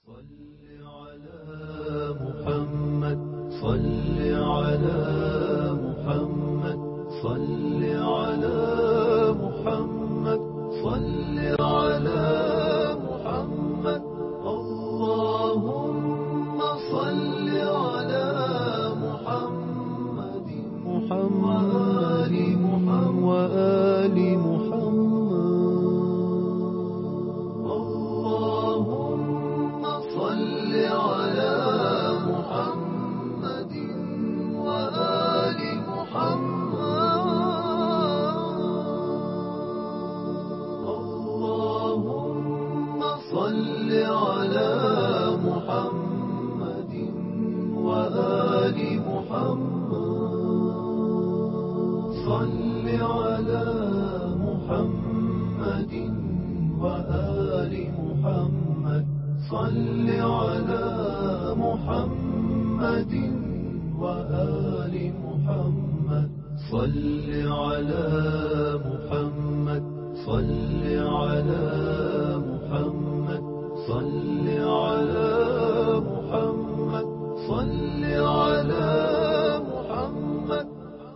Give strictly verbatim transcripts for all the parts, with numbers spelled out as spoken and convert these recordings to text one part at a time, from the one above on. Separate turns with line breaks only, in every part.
صل على محمد صل على محمد صل على محمد صل على محمد اللهم صل على محمد محمد محمد وآل محمد اللهم صل على محمد وآل محمد اللهم صل على محمد وآل محمد صل على محمد وآل محمد صل على محمد وآل محمد صل على محمد صل على محمد صل على محمد صل على محمد.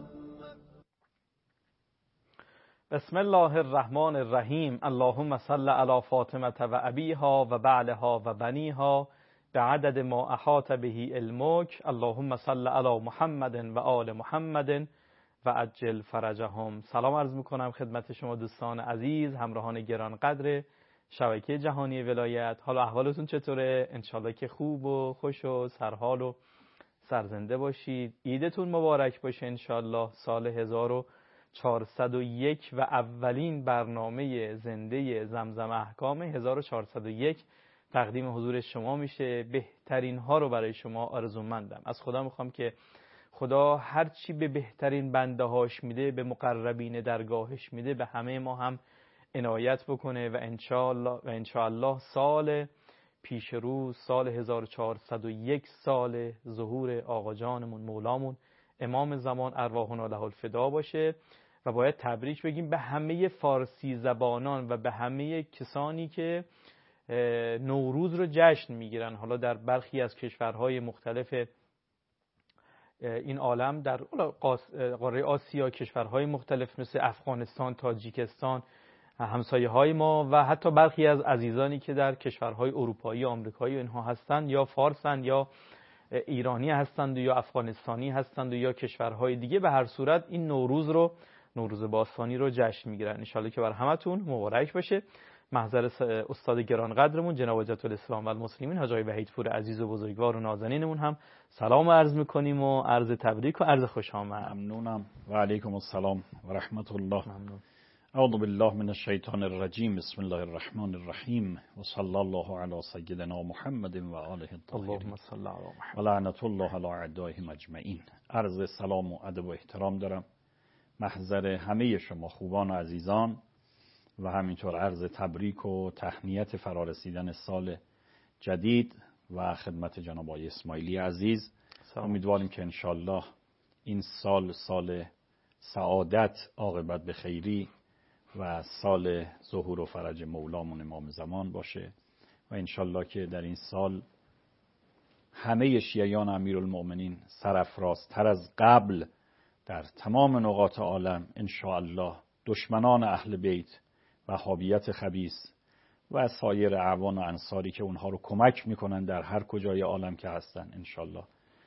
بسم الله الرحمن الرحیم. اللهم صل علی فاطمه و ابیها و بعلها و بنیها بعدد ما احاط به علمک. اللهم صل علی محمد و آل محمد و عجل فرجهم. سلام عرض میکنم خدمت شما دوستان عزیز، همراهان گرانقدر شبکه جهانی ولایت. حال احوالتون چطوره؟ انشالله که خوب و خوش و سرحال و سرزنده باشید. عیدتون مبارک باشه انشالله. سال هزار و چهارصد و یک و اولین برنامه زنده زمزم احکام هزار و چهارصد و یک تقدیم حضور شما میشه. بهترین ها رو برای شما آرزومندم. از خدا میخوام که خدا هر چی به بهترین بنده هاش میده، به مقربین درگاهش میده، به همه ما هم عنایت بکنه و انشاءالله و انشاءالله سال پیش رو، سال هزار و چهارصد و یک، سال ظهور آقا جانمون مولامون امام زمان ارواحنا له الفدا باشه. و باید تبریک بگیم به همه فارسی زبانان و به همه کسانی که نوروز رو جشن میگیرن. حالا در برخی از کشورهای مختلف این عالم، در قاره آسیا کشورهای مختلف مثل افغانستان، تاجیکستان، همسایه های ما و حتی برخی از عزیزانی که در کشورهای اروپایی، آمریکایی و اینها هستند، یا فارسن یا ایرانی هستند یا افغانستانی هستند یا کشورهای دیگه، به هر صورت این نوروز رو، نوروز باستانی رو جشن میگیرن. ان شاءالله که بر همتون مبارک باشه. محضر استاد گرانقدرمون جناب حجت الاسلام و المسلمین حاج آقای وحیدپور عزیز و بزرگوار و نازنینمون هم سلام عرض میکنیم و عرض تبریک و عرض خوش آمد.
ممنونم. و علیکم السلام و رحمت الله. ممنون. اعوذ بالله من الشیطان الرجیم. بسم الله الرحمن الرحیم و صلی الله علی سیدنا محمد و آله الطاهرین.
اللهم صل علی محمد
و لعنت الله علی اعدائهم اجمعین. عرض سلام و ادب و احترام دارم محضر همه شما خوبان و عزیزان و همینطور عرض تبریک و تهنیت فرارسیدن سال جدید و خدمت جناب آقای اسماعیلی عزیز. امیدواریم که انشالله این سال سال سعادت، عاقبت به خیری و سال ظهور و فرج مولامون امام زمان باشه و انشالله که در این سال همه شیعیان امیرالمؤمنین سرافرازتر از قبل در تمام نقاط عالم انشاءالله دشمنان اهل بیت، وهابیت خبیث و سایر اعوان و انصاری که اونها رو کمک میکنن در هر کجای عالم که هستن، انشاءالله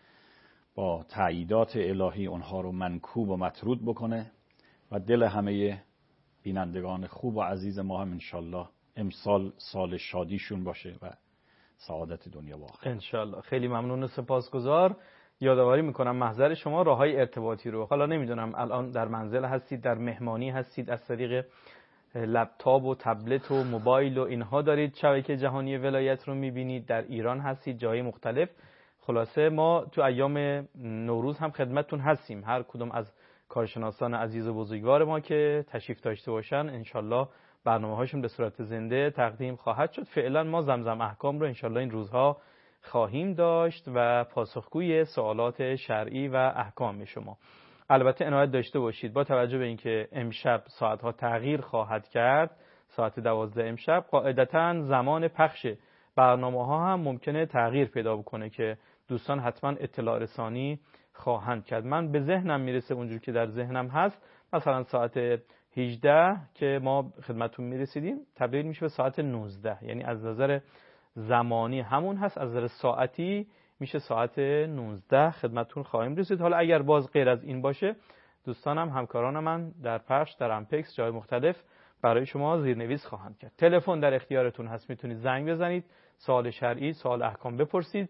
با تأییدات الهی اونها رو منکوب و مطرود بکنه و دل همه بینندگان خوب و عزیز ما هم انشاءالله امسال سال شادیشون باشه و سعادت دنیا و آخرت
انشاءالله. خیلی ممنون و سپاسگزار. یادآوری میکنم محضر شما راههای ارتباطی رو، حالا نمیدونم الان در منزل هستید، در مهمانی هستید، از طریق لپتاپ و تبلت و موبایل و اینها دارید شبکه جهانی ولایت رو میبینید، در ایران هستید، جای مختلف. خلاصه ما تو ایام نوروز هم خدمتتون هستیم. هر کدوم از کارشناسان عزیز و بزرگوار ما که تشریف داشته باشن انشالله برنامه هاشون به صورت زنده تقدیم خواهد شد. فعلا ما زمزم احکام رو انشالله این روزها خواهیم داشت و پاسخگوی سوالات شرعی و احکام شما. البته عنایت داشته باشید با توجه به اینکه امشب ساعتها تغییر خواهد کرد، ساعت دوازده امشب قاعدتاً زمان پخش برنامه ها هم ممکنه تغییر پیدا بکنه که دوستان حتما اطلاع رسانی خواهند کرد. من به ذهنم میرسه اونجور که در ذهنم هست، مثلا ساعت هجده که ما خدمتون میرسیدیم تبدیل میشه به ساعت نوزده، یعنی از نظر زمانی همون هست، از نظر ساعتی میشه ساعت نوزده خدمتون خواهیم رسید. حالا اگر باز غیر از این باشه، دوستانم همکاران من در پخش در امپکس جای مختلف برای شما زیرنویس خواهند کرد. تلفن در اختیارتون هست، میتونید زنگ بزنید، سوال شرعی، سوال احکام بپرسید.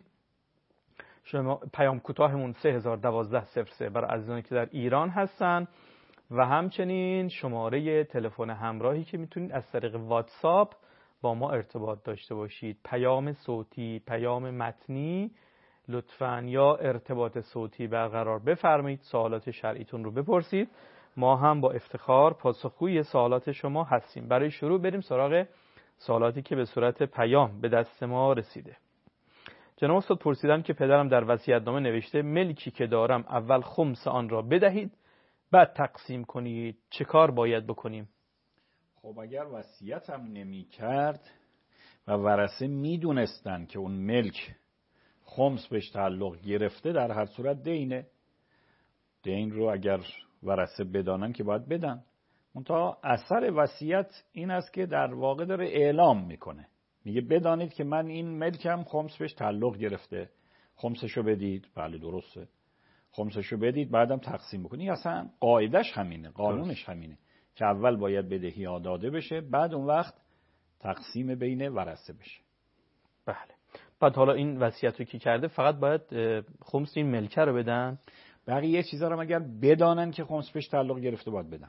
شما پیام کوتاهمون سه هزار و دوازده صفر سه برای عزیزانی که در ایران هستن و همچنین شماره تلفن همراهی که میتونید از طریق واتساپ با ما ارتباط داشته باشید. پیام صوتی، پیام متنی لطفاً یا ارتباط صوتی برقرار بفرمایید، سوالات شرعیتون رو بپرسید، ما هم با افتخار پاسخگوی سوالات شما هستیم. برای شروع بریم سراغ سوالاتی که به صورت پیام به دست ما رسیده. جناب استاد پرسیدن که پدرم در وصیت‌نامه نوشته ملکی که دارم اول خمس آن را بدهید بعد تقسیم کنید، چه کار باید بکنیم؟
خب اگر وصیت هم نمی کرد و ورثه می دونستن که اون ملک خمس بهش تعلق گرفته، در هر صورت دینه. دین رو اگر ورثه بدانن که باید بدن. منتها اثر وصیت این است که در واقع داره اعلام میکنه، میگه بدانید که من این ملکم خمس بهش تعلق گرفته، خمسشو بدید. بله درسته، خمسشو بدید بعدم تقسیم بکنید. اصلا قاعدش همینه، قانونش همینه که اول باید بدهی ها داده بشه، بعد اون وقت تقسیم بین ورثه بشه.
بله. بعد حالا این وصیت رو که کرده فقط باید خمس این ملکه رو بدن؟
بقیه چیزا رو اگر بدانن که خمس بهش تعلق گرفته باید بدن.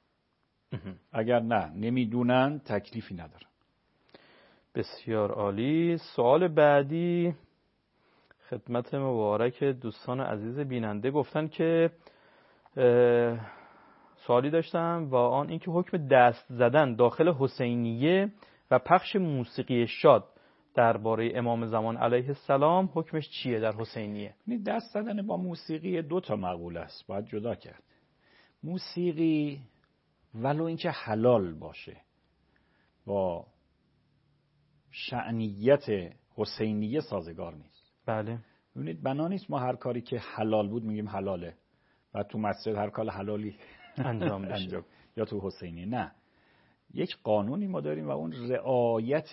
اگر نه نمیدونن تکلیفی ندارن.
بسیار عالی. سوال بعدی خدمت مبارک دوستان عزیز بیننده گفتن که سوالی داشتم و آن اینکه حکم دست زدن داخل حسینیه و پخش موسیقی شاد درباره امام زمان علیه السلام حکمش چیه در حسینیه؟
دست زدن با موسیقی دو تا مقوله است، باید جدا کرد. موسیقی ولو اینکه حلال باشه با شأنیت حسینیه سازگار نیست.
بله.
ببینید بنا نیست ما هر کاری که حلال بود میگیم حلاله و تو مسجد هر کار حلالی
انجام بشه
انجام. یا تو حسینیه نه. یک قانونی ما داریم و اون رعایت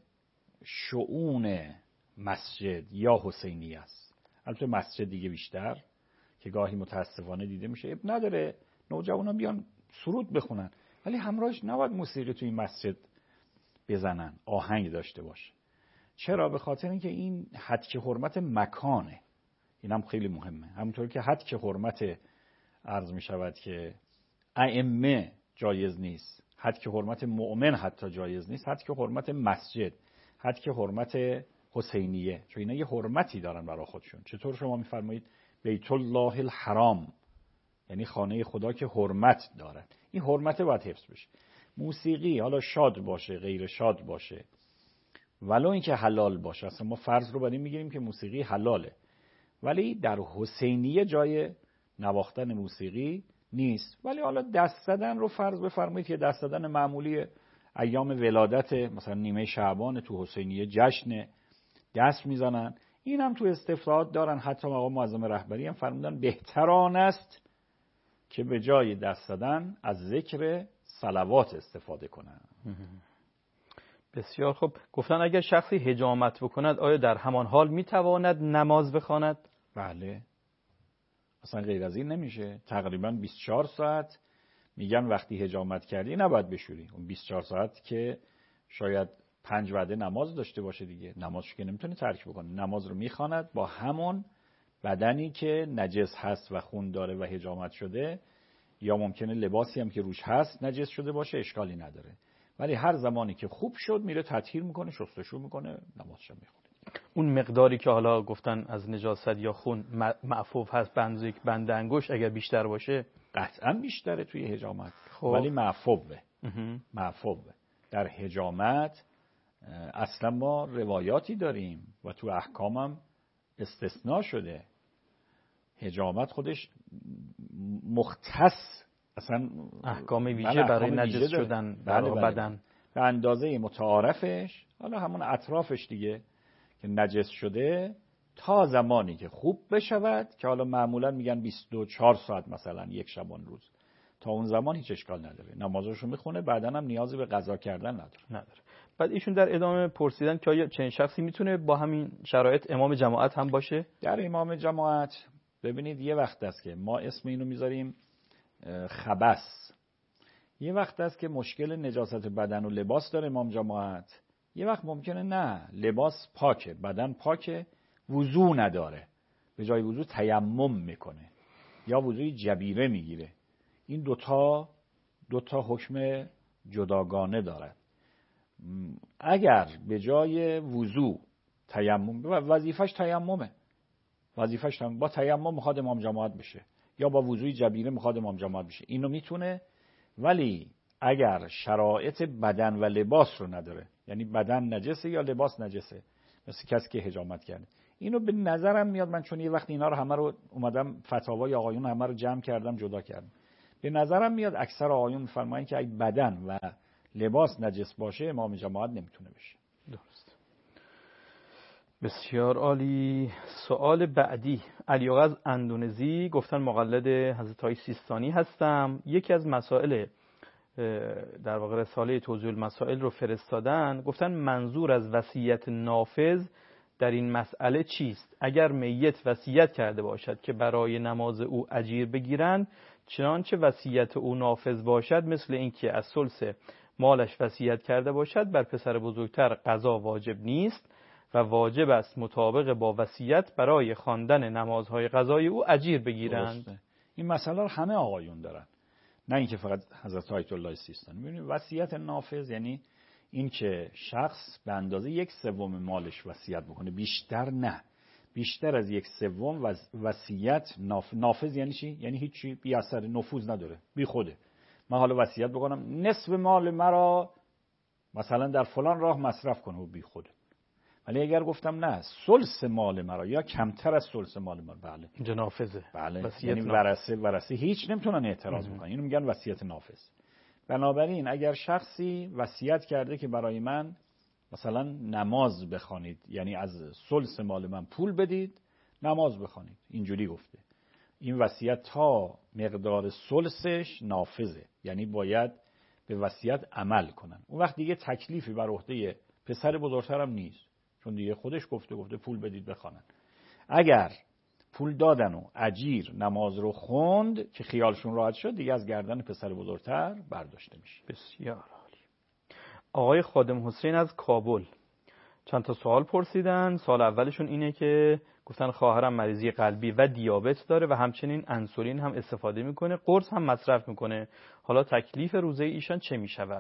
شؤون مسجد یا حسینیه است. البته مسجد دیگه بیشتر که گاهی متاسفانه دیده میشه، اب نداره نوجوانا بیان سرود بخونن ولی همراهش نباید موسیقی تو این مسجد بزنن، آهنگ داشته باشه. چرا؟ به خاطر اینکه این حد که حرمت مکانه، اینم خیلی مهمه. همونطور که حد که حرمت عرض می شود که ائمه جایز نیست، حد که حرمت مؤمن حتی جایز نیست، حد که حرمت مسجد، حد که حرمت حسینیه، چون اینا یه حرمتی دارن برای خودشون. چطور شما میفرمایید بیت الله الحرام، یعنی خانه خدا که حرمت داره، این حرمت باید حفظ بشه. موسیقی حالا شاد باشه غیر شاد باشه ولو اینکه حلال باشه، اصلا ما فرض رو بر این میگیریم که موسیقی حلاله، ولی در حسینیه جای نواختن موسیقی نیست. ولی حالا دست زدن رو فرض بفرمایید که دست زدن معمولی ایام ولادت، مثلا نیمه شعبان تو حسینیه جشن دست میزنن، این هم تو استفتاحات دارن. حتی آقا معظم رهبری هم فرمودن بهتران است که به جای دست زدن از ذکر صلوات استفاده کنن.
بسیار خوب. گفتن اگر شخصی حجامت بکند آیا در همان حال میتواند نماز بخواند؟
بله، اصلا غیر از این نمیشه. تقریبا بیست و چهار ساعت میگن وقتی حجامت کردی نباید بشوری. اون بیست و چهار ساعت که شاید پنج وعده نماز داشته باشه دیگه، نمازش که نمیتونه ترک بکنه، نماز رو میخواند با همون بدنی که نجس هست و خون داره و حجامت شده، یا ممکنه لباسی هم که روش هست نجس شده باشه، اشکالی نداره. ولی هر زمانی که خوب شد میره تطهیر میکنه، شستشو میکنه، نمازش میخونه.
اون مقداری که حالا گفتن از نجاست یا خون معفوف هست بنز یک بند انگشت، اگر بیشتر باشه
قطعا بیشتره توی حجامت.
خب.
ولی معفوفه. معفوفه. در حجامت اصلا ما روایاتی داریم و تو احکامم استثناء شده. حجامت خودش مختص اصلا
احکام ویژه برای نجس شدن در بدن.
به اندازه متعارفش، حالا همون اطرافش دیگه که نجس شده، تا زمانی که خوب بشود، که حالا معمولا میگن بیست و چهار ساعت مثلا یک شبان روز، تا اون زمان هیچ اشکال نداره، نمازشو میخونه، بعدن هم نیازی به قضا کردن نداره.
نداره. بعد ایشون در ادامه پرسیدن که آیا چنین شخصی میتونه با همین شرایط امام جماعت هم باشه؟
در امام جماعت ببینید یه وقت است که ما اسم اینو میذاریم خبث، یه وقت است که مشکل نجاست بدن و لباس داره امام جماعت، یه وقت ممکنه نه، لباس پاکه، بدن پاکه، وضو نداره، به جای وضو تیمم میکنه یا وضوی جبیره میگیره. این دوتا دوتا حکم جداگانه داره. اگر به جای وضو تیمم، وظیفش تیممه، وظیفش تیمم، با تیمم میخواد امام جماعت بشه یا با وضوی جبیره میخواد امام جماعت بشه، اینو میتونه. ولی اگر شرایط بدن و لباس رو نداره، یعنی بدن نجسه یا لباس نجسه، مثل کسی که حجامت کرده، اینو به نظرم میاد، من چون یه وقت اینا رو همه رو اومدم فتاوای آقایون همه رو جمع کردم جدا کردم، به نظرم میاد اکثر آقایون میفرمایند که اگه بدن و لباس نجس باشه امام جماعت نمیتونه بشه.
درست. بسیار عالی. سوال بعدی، علی‌آقا از اندونزی گفتن مقلد حضرت آقای سیستانی هستم. یکی از مسائل در واقع رساله توضیح المسائل رو فرستادن، گفتن منظور از وصیت نافذ در این مسئله چیست؟ اگر میت وصیت کرده باشد که برای نماز او اجیر بگیرند، چنانچه وصیت او نافذ باشد، مثل اینکه از ثلث مالش وصیت کرده باشد، بر پسر بزرگتر قضا واجب نیست و واجب است مطابق با وصیت برای خواندن نمازهای قضای او اجیر بگیرند.
درسته. این مسئله رو همه آقایون دارن، نه اینکه فقط حضرت آیت الله سیستانی. ببینید وصیت نافذ یعنی این که شخص به اندازه یک سوم مالش وصیت بکنه، بیشتر نه، بیشتر از یک سوم وصیت نافذ یعنی چی؟ یعنی هیچی، بی اثر، نفوذ نداره، بی خوده. من حالا وصیت بکنم نصف مال مرا مثلا در فلان راه مصرف کنه و بی خوده. ولی اگر گفتم نه، ثلث مال مرا یا کمتر از ثلث مال مرا، بله
اینجا نافذه.
بله، یعنی ورثه ورثه هیچ نمیتونن اعتراض بکنن. اینو میگن وصیت نافذ. بنابراین اگر شخصی وصیت کرده که برای من مثلا نماز بخوانید، یعنی از ثلث مال من پول بدید نماز بخوانید، اینجوری گفته، این وصیت تا مقدار ثلثش نافذه، یعنی باید به وصیت عمل کنن. اون وقت دیگه تکلیفی بر عهده پسر بزرگترم نیست، چون دیگه خودش گفته گفته پول بدید بخوانن. اگر پول دادن و اجیر نماز رو خوند که خیالشون راحت شد، دیگه از گردن پسر بزرگتر برداشته میشه.
بسیار عالی. آقای خادم حسین از کابل چند تا سوال پرسیدن. سوال اولشون اینه که گفتن خواهرم مریضی قلبی و دیابت داره و همچنین انسولین هم استفاده میکنه، قرص هم مصرف میکنه، حالا تکلیف روزه ایشان چه میشود؟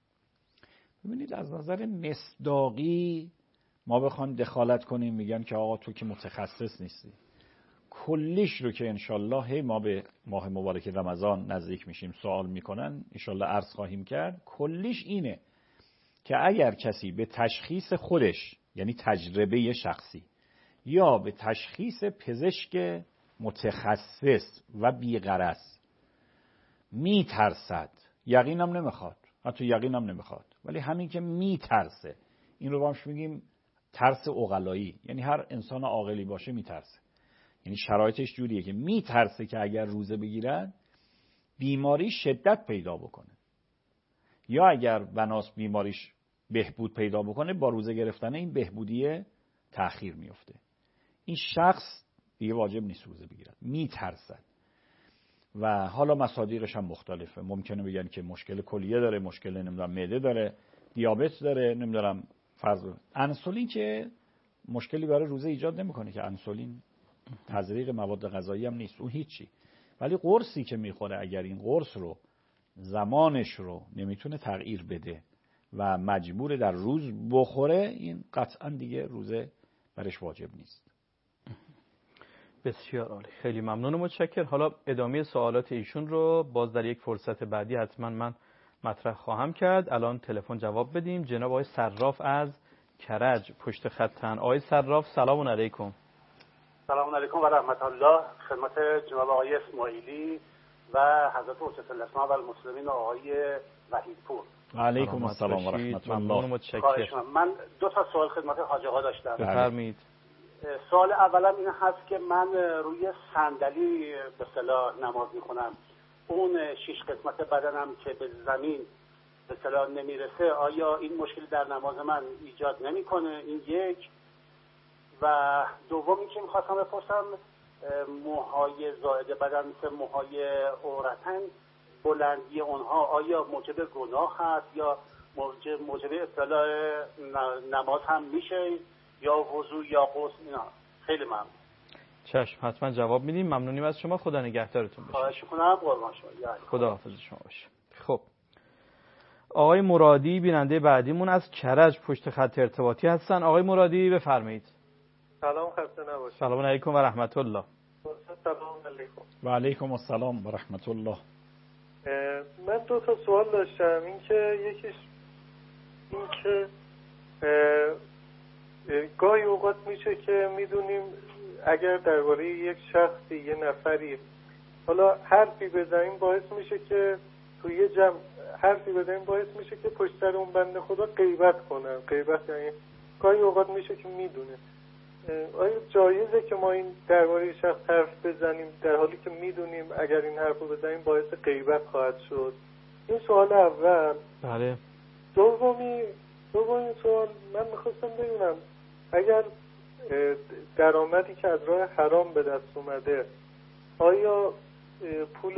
ببینید از نظر مصداقی ما بخوام دخالت کنیم، میگن که آقا تو که متخصص نیستی. کلیش رو که انشالله هی ما به ماه مبارک رمضان نزدیک میشیم سوال میکنن، انشالله عرض خواهیم کرد. کلیش اینه که اگر کسی به تشخیص خودش، یعنی تجربه شخصی، یا به تشخیص پزشک متخصص و بی‌غرض میترسد، یقینم نمیخواد، حتی یقینم نمیخواد، ولی همین که میترسه، این رو بامش میگیم ترس عقلایی، یعنی هر انسان عاقلی باشه میترسه، یعنی شرایطش جوریه که میترسه که اگر روزه بگیرد بیماری شدت پیدا بکنه، یا اگر بناس بیماریش بهبود پیدا بکنه با روزه گرفتن این بهبودی تأخیر میفته. این شخص دیگه واجب نیست روزه بگیرد، میترسد. و حالا مصادیقش هم مختلفه، ممکنه بگن که مشکل کلیه داره، مشکل نمیدونم معده داره، دیابت داره، نمیدونم فرض انسولین که مشکلی برای روزه ایجاد نمیکنه، که انسولین تزریق مواد غذایی هم نیست، اون هیچی. ولی قرصی که میخوره، اگر این قرص رو زمانش رو نمیتونه تغییر بده و مجبور در روز بخوره، این قطعا دیگه روزه برش واجب نیست.
بسیار عالی، خیلی ممنون و متشکر. حالا ادامه سوالات ایشون رو باز در یک فرصت بعدی حتما من مطرح خواهم کرد. الان تلفن جواب بدیم. جناب آقای صراف از کرج پشت خطن. آقای صراف سلام علیکم.
سلام علیکم و رحمت الله خدمت جناب آقای اسماعیلی و حضرت حجت الاسلام و المسلمین آقای وحیدپور.
و علیکم السلام و رحمت الله.
متشکرم.
من دو تا سوال خدمت حاج آقا داشتم.
بفرمایید.
سوال اولم این هست که من روی صندلی به اصطلاح نماز میخونم، اون شش قسمت بدنم که به زمین به اصطلاح نمیرسه، آیا این مشکلی در نماز من ایجاد نمیکنه؟ این یک. و دومی که میخواستم بپرسم، موهای زائد بدن مثل موهای عورتن، بلندی اونها آیا موجب گناه هست یا موجب موجب اصطلاح نماز هم میشه یا وضو یا غسل؟ اینا خیلی ممنون.
چشم، حتما جواب میدیم. ممنونیم از شما. خدا نگهدارتون باشه.
خواهش می‌کنم. قربان شما.
خدا حافظ شما باشه. خب آقای مرادی بیننده بعدیمون از کرج پشت خط ارتباطی هستن. آقای مرادی بفرمایید.
سلام، خسته نباشید.
سلام علیکم و رحمت الله.
سلام علیکم.
و علیکم السلام و رحمت الله.
من دو تا سوال داشتم. این که یکیش این که گاهی اوقات میشه که میدونیم اگر درباره یک شخصی، یه نفری حالا حرفی بزنیم باعث میشه که توی یه جمع حرفی بزنیم باعث میشه که پشت سر اون بنده خدا غیبت کنن. غیبت یعنی گاهی اوقات میشه که میدونه. آیا جایزه که ما این درباره شخص حرف بزنیم در حالی که میدونیم اگر این حرف رو بزنیم باعث غیبت خواهد شد؟ این سوال اول.
بله.
دومی دومی سوال، من میخواستم بدونم اگر درآمدی که از راه حرام به دست اومده، آیا پول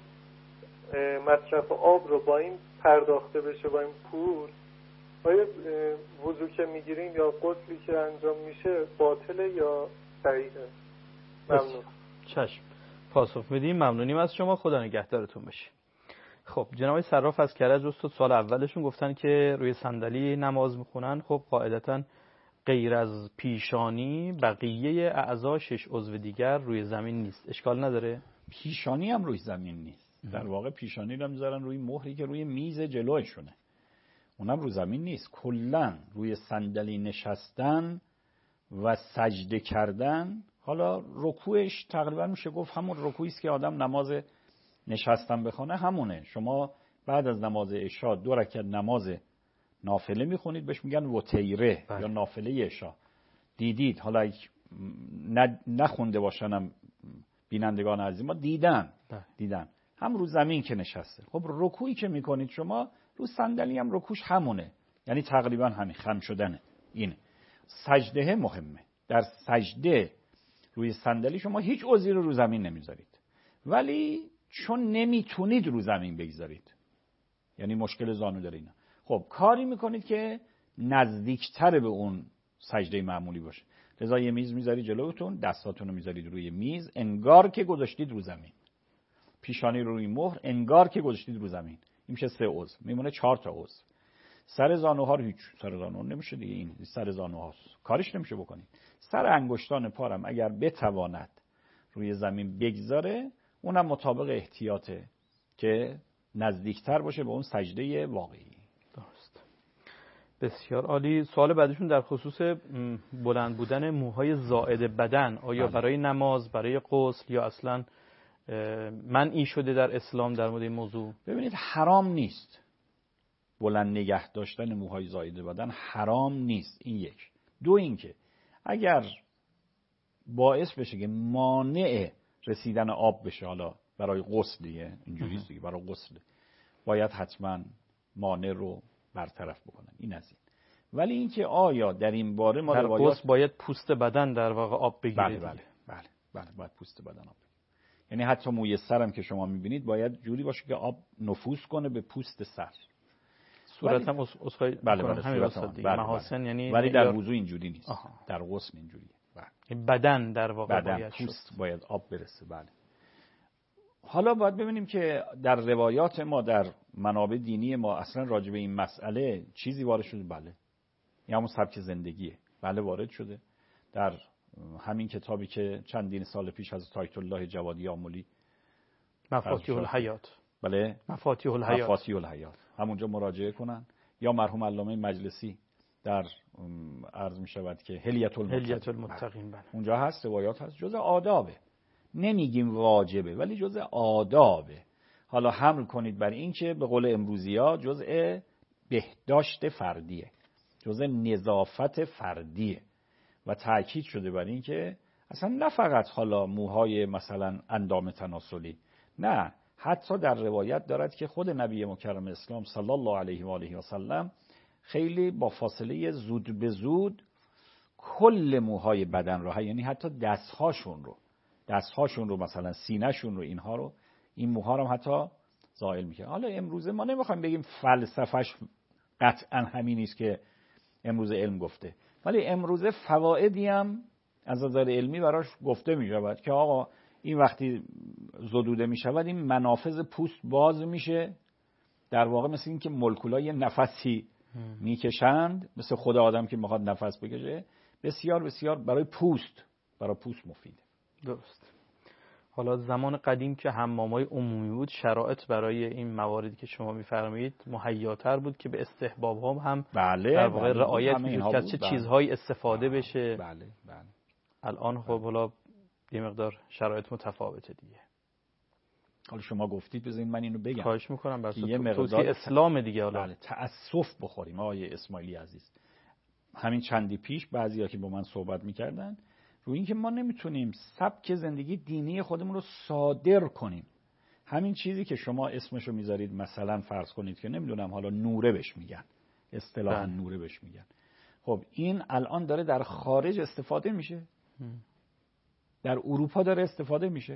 مصرف آب رو با این پرداخته بشه، با این پول آیا وضو که میگیریم یا غسلی که انجام میشه باطله یا صحیحه؟ ممنون.
چشم، پاسخ میدیم. ممنونیم از شما. خدا نگهدارتون باشه. خب جناب صراف از کرج استاد سوال اولشون گفتن که روی صندلی نماز میخونن. خب قاعدتاً غیر از پیشانی بقیه اعضا شش عضو دیگر روی زمین نیست. اشکال نداره؟
پیشانی هم روی زمین نیست. در واقع پیشانی رو میذارن روی مهری که روی میز جلویشونه، اونم رو زمین نیست. کلا روی صندلی نشستن و سجده کردن، حالا رکوعش تقریبا میشه گفت همون رکوعی است که آدم نماز نشستن بخونه همونه. شما بعد از نماز عشا دو رکعت نماز نافله میخونید، بهش میگن وتیره یا نافله عشا. دیدید، حالا نخونده باشنم بینندگان عزیز ما دیدن دیدن هم رو زمین که نشسته. خب رکوعی که میکنید شما رو صندلی هم رکوعش همونه، یعنی تقریبا همین خم شدنه. اینه سجده مهمه. در سجده روی صندلی شما هیچ عضوی رو رو زمین نمیذارید، ولی چون نمیتونید رو زمین بگذارید، یعنی مشکل زانو داره اینا، خب کاری میکنید که نزدیکتر به اون سجده معمولی باشه. لذا یه میز میذارید جلوتون، دستاتون رو میذارید روی میز انگار که گذاشتید رو زمین، پیشانی رو روی مهر انگار که گذاشتید رو زمین. این میشه سه عضو، میمونه چهار تا عضو. سر زانوها رو هیچ سر زانوها نمیشه دیگه، این سر زانوهاست، کارش نمیشه بکنید. سر انگشتان پارم اگر بتواند روی زمین بگذاره، اونم مطابق احتیاطه که نزدیکتر باشه به اون سجده واقعی.
درست. بسیار عالی. سوال بعدشون در خصوص بلند بودن موهای زائد بدن، آیا بله. برای نماز، برای غسل یا اصلا منعی شده در اسلام در مورد این موضوع؟
ببینید حرام نیست بلند نگه داشتن موهای زائد بدن، حرام نیست. این یک. دو اینکه اگر باعث بشه که مانع رسیدن آب بشه، حالا برای غسل دیگه اینجوریه دیگه، برای غسل باید حتما مانع رو برطرف بکنن. این از این. ولی اینکه آیا در این باره ما
در
روایات
غسل باید پوست بدن در واقع آب بگیره؟
بله بله بله بله باید پوست بدن آب بگیره. یعنی حتی موی سرم که شما میبینید باید جوری باشه که آب نفوذ کنه به پوست سر.
صورت هم اسخای
بله بله صورت هم بله
محاسن بله. یعنی
ولی در وضو اینجوری نیست. آها. در غسل اینجوریه.
بله. بدن در واقع
بدن
باید
پوست
شد.
باید آب برسه. بله. حالا باید ببینیم که در روایات ما، در منابع دینی ما اصلا راجع به این مسئله چیزی وارد شده؟ بله. یا همون سبک زندگیه. بله وارد شده. در همین کتابی که چندین سال پیش از آیت الله جوادی آملی
مفاتیح الحیات،
بله
مفاتیح الحیات
مفاتیح الحیات همونجا مراجعه کنن، یا مرحوم علامه مجلسی در عرض می شود که هلیت المتقین,
هلیت المتقین بله.
اونجا هست، روایات هست، جزء آدابه، نمیگیم واجبه ولی جزء آدابه. حالا حمل کنید بر این که به قول امروزی ها جزء بهداشت فردیه، جزء نظافت فردیه و تاکید شده بر این که اصلا نه فقط حالا موهای مثلا اندام تناسلی، نه، حتی در روایت دارد که خود نبی مکرم اسلام صلی الله علیه و آله و سلم خیلی با فاصله زود به زود کل موهای بدن رو، یعنی حتی دستهاشون رو دستهاشون رو مثلا سینهشون رو اینها رو این موها رو حتی زائل میکنه. حالا امروزه ما نمیخوایم بگیم فلسفهش قطعا همین نیست که امروز علم گفته، ولی امروزه فوائدی هم از نظر علمی براش گفته میشود که آقا این وقتی زدوده میشود این منافذ پوست باز میشه، در واقع مثل این که مولکولای نفسی میکشند، مثل خود آدم که میخواد نفس بکشه، بسیار بسیار برای پوست برای پوست مفیده.
درست. حالا زمان قدیم که حمامای عمومی بود، شرایط برای این مواردی که شما میفرمایید مهیاتر بود که به استحباب هم هم
بله
در واقع
بله
رعایت میشد که از چه
بله.
چیزهایی استفاده
بله.
بشه.
بله بله.
الان خب حالا یه مقدار شرایط متفاوته دیگه.
حالا شما گفتید بذارید من اینو بگم.
خواهش میکنم، بر
یه
تو توصیه
مقدار
اسلام دیگه. حالا
بله تأسف بخوریم آقای اسماعیلی عزیز. همین چندی پیش بعضیا که با من صحبت میکردن روی این که ما نمیتونیم سبک زندگی دینی خودمون رو صادر کنیم. همین چیزی که شما اسمشو میذارید، مثلا فرض کنید که نمیدونم حالا نوره بهش میگن، اصطلاحاً نوره بهش میگن، خب این الان داره در خارج استفاده میشه، در اروپا داره استفاده میشه،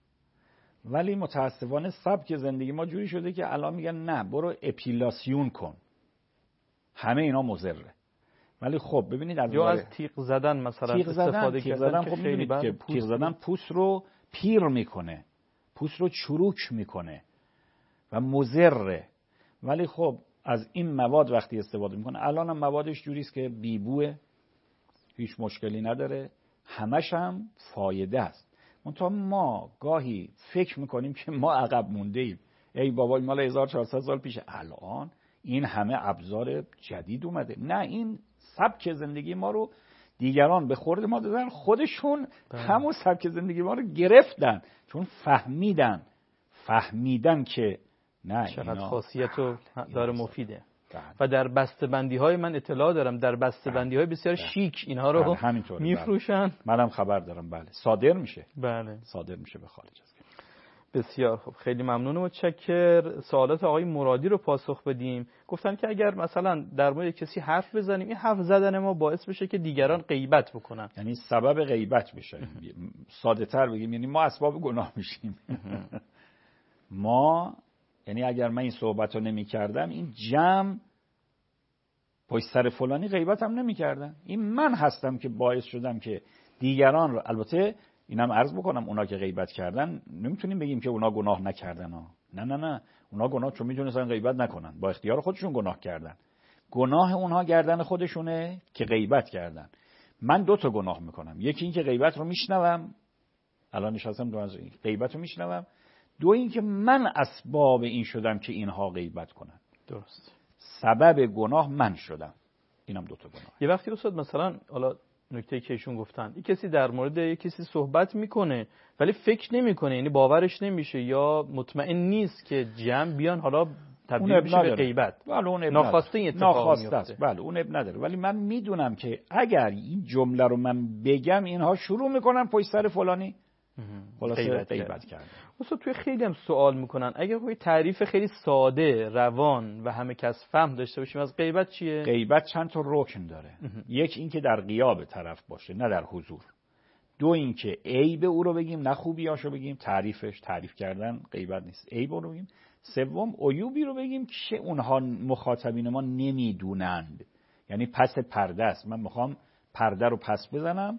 ولی متاسفانه سبک زندگی ما جوری شده که الان میگن نه برو اپیلاسیون کن، همه اینا مضره. ولی خب ببینید از
یا از تیغ زدن مثلا
تیغ زدن،
استفاده
تیغ
کردن
زدن
که
خب
خیلی
میدونید که تیغ زدن پوست رو پیر میکنه، پوست رو چروک میکنه و مضره. ولی خب از این مواد وقتی استفاده میکنه، الان هم موادش جوریست که بیبوه، هیچ مشکلی نداره، همش هم فایده است. منتها ما گاهی فکر میکنیم که ما عقب مونده ایم، ای بابا مال هزار و چهارصد سال پیش، الان این همه ابزار جدید اومده. نه، این سبک زندگی ما رو دیگران به خورد ما دادن، خودشون همون سبک زندگی ما رو گرفتن، چون فهمیدن فهمیدن که نه
چقدر خاصیت رو داره، مفیده.
بله.
و در بسته‌بندی های من اطلاع دارم، در بسته‌بندی های بسیار بله. شیک اینها رو
بله.
میفروشن.
بله. منم خبر دارم. بله صادر میشه.
بله
صادر میشه به خارج از کشور.
بسیار خوب، خیلی ممنون. متشکر. سوالات آقای مرادی رو پاسخ بدیم. گفتن که اگر مثلا در مورد کسی حرف بزنیم، این حرف زدن ما باعث بشه که دیگران غیبت بکنن،
یعنی سبب غیبت بشه. ساده تر بگیم یعنی ما اسباب گناه میشیم. ما یعنی اگر من این صحبت رو نمی کردم، این جمع پشت سر فلانی غیبت هم نمی کردن. این من هستم که باعث شدم که دیگران رو، البته اینم عرض بکنم، اونا که غیبت کردن نمیتونیم بگیم که اونا گناه نکردن ها. نه نه نه، اونا گناه چون میتونستن غیبت نکنن، با اختیار خودشون گناه کردن. گناه اونها گردن خودشونه که غیبت کردن. من دو تا گناه میکنم، یکی این که غیبت رو میشنوم، الان نشستم دو از غیبت رو میشنوم، دو این که من اسباب این شدم که اینها غیبت کنن.
درست،
سبب گناه من شدم. اینم دو تا گناه.
یه وقتی استاد مثلا حالا نکته که ایشون گفتن، این کسی در مورد یک کسی صحبت میکنه ولی فکر نمیکنه، یعنی باورش نمیشه یا مطمئن نیست که جمع بیان حالا تبدیل بشه به غیبت.
بله اون اب
ناخواسته این اتفاق
ناخواسته است. بله اون اب نداره، ولی من میدونم که اگر این جمله رو من بگم اینها شروع میکنن پشت سر فلانی خلاصه غیبت کردن.
اصلا توی خیلی هم سوال میکنن اگه کوئی تعریف خیلی ساده، روان و همه کس فهم داشته باشیم از غیبت چیه؟
غیبت چند تا رکن داره. یک این که در غیاب طرف باشه، نه در حضور. دو این که عیب او رو بگیم، نه خوبیاشو بگیم. تعریفش، تعریف کردن غیبت نیست، عیب رو بگیم. سوم عیوبی رو بگیم که اونها مخاطبین ما نمیدونند، یعنی پس پرده است. من میخوام پرده رو پس بزنم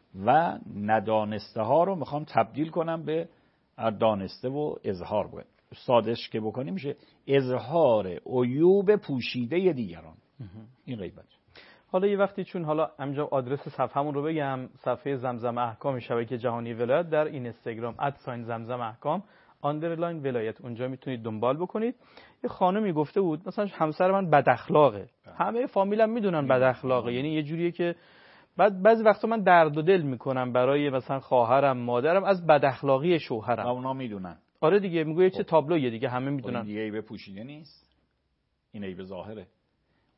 و ندانسته ها رو میخوام تبدیل کنم به دانسته و اظهار کنم. سادهش که بکنی میشه اظهار عیوب پوشیده دیگران. این غیبت.
حالا یه وقتی چون حالا همینجا آدرس صفحمون رو بگم، صفحه زمزم احکام شبکه جهانی ولایت در اینستاگرام ادساین زمزم احکام آندرلاین ولایت، اونجا میتونید دنبال بکنید. یه خانمی گفته بود مثلا همسر من بد اخلاقه، همه فامیلم میدونن بد اخلاقه، یعنی یه جوریه که بعد بعضی وقتا من درد و دل میکنم برای مثلا خواهرم، مادرم از بد اخلاقی شوهرم.
اونا میدونن.
آره دیگه، میگه چه تابلویه دیگه، همه میدونن.
این دیگه عیب پوشیده نیست، این عیب ظاهره.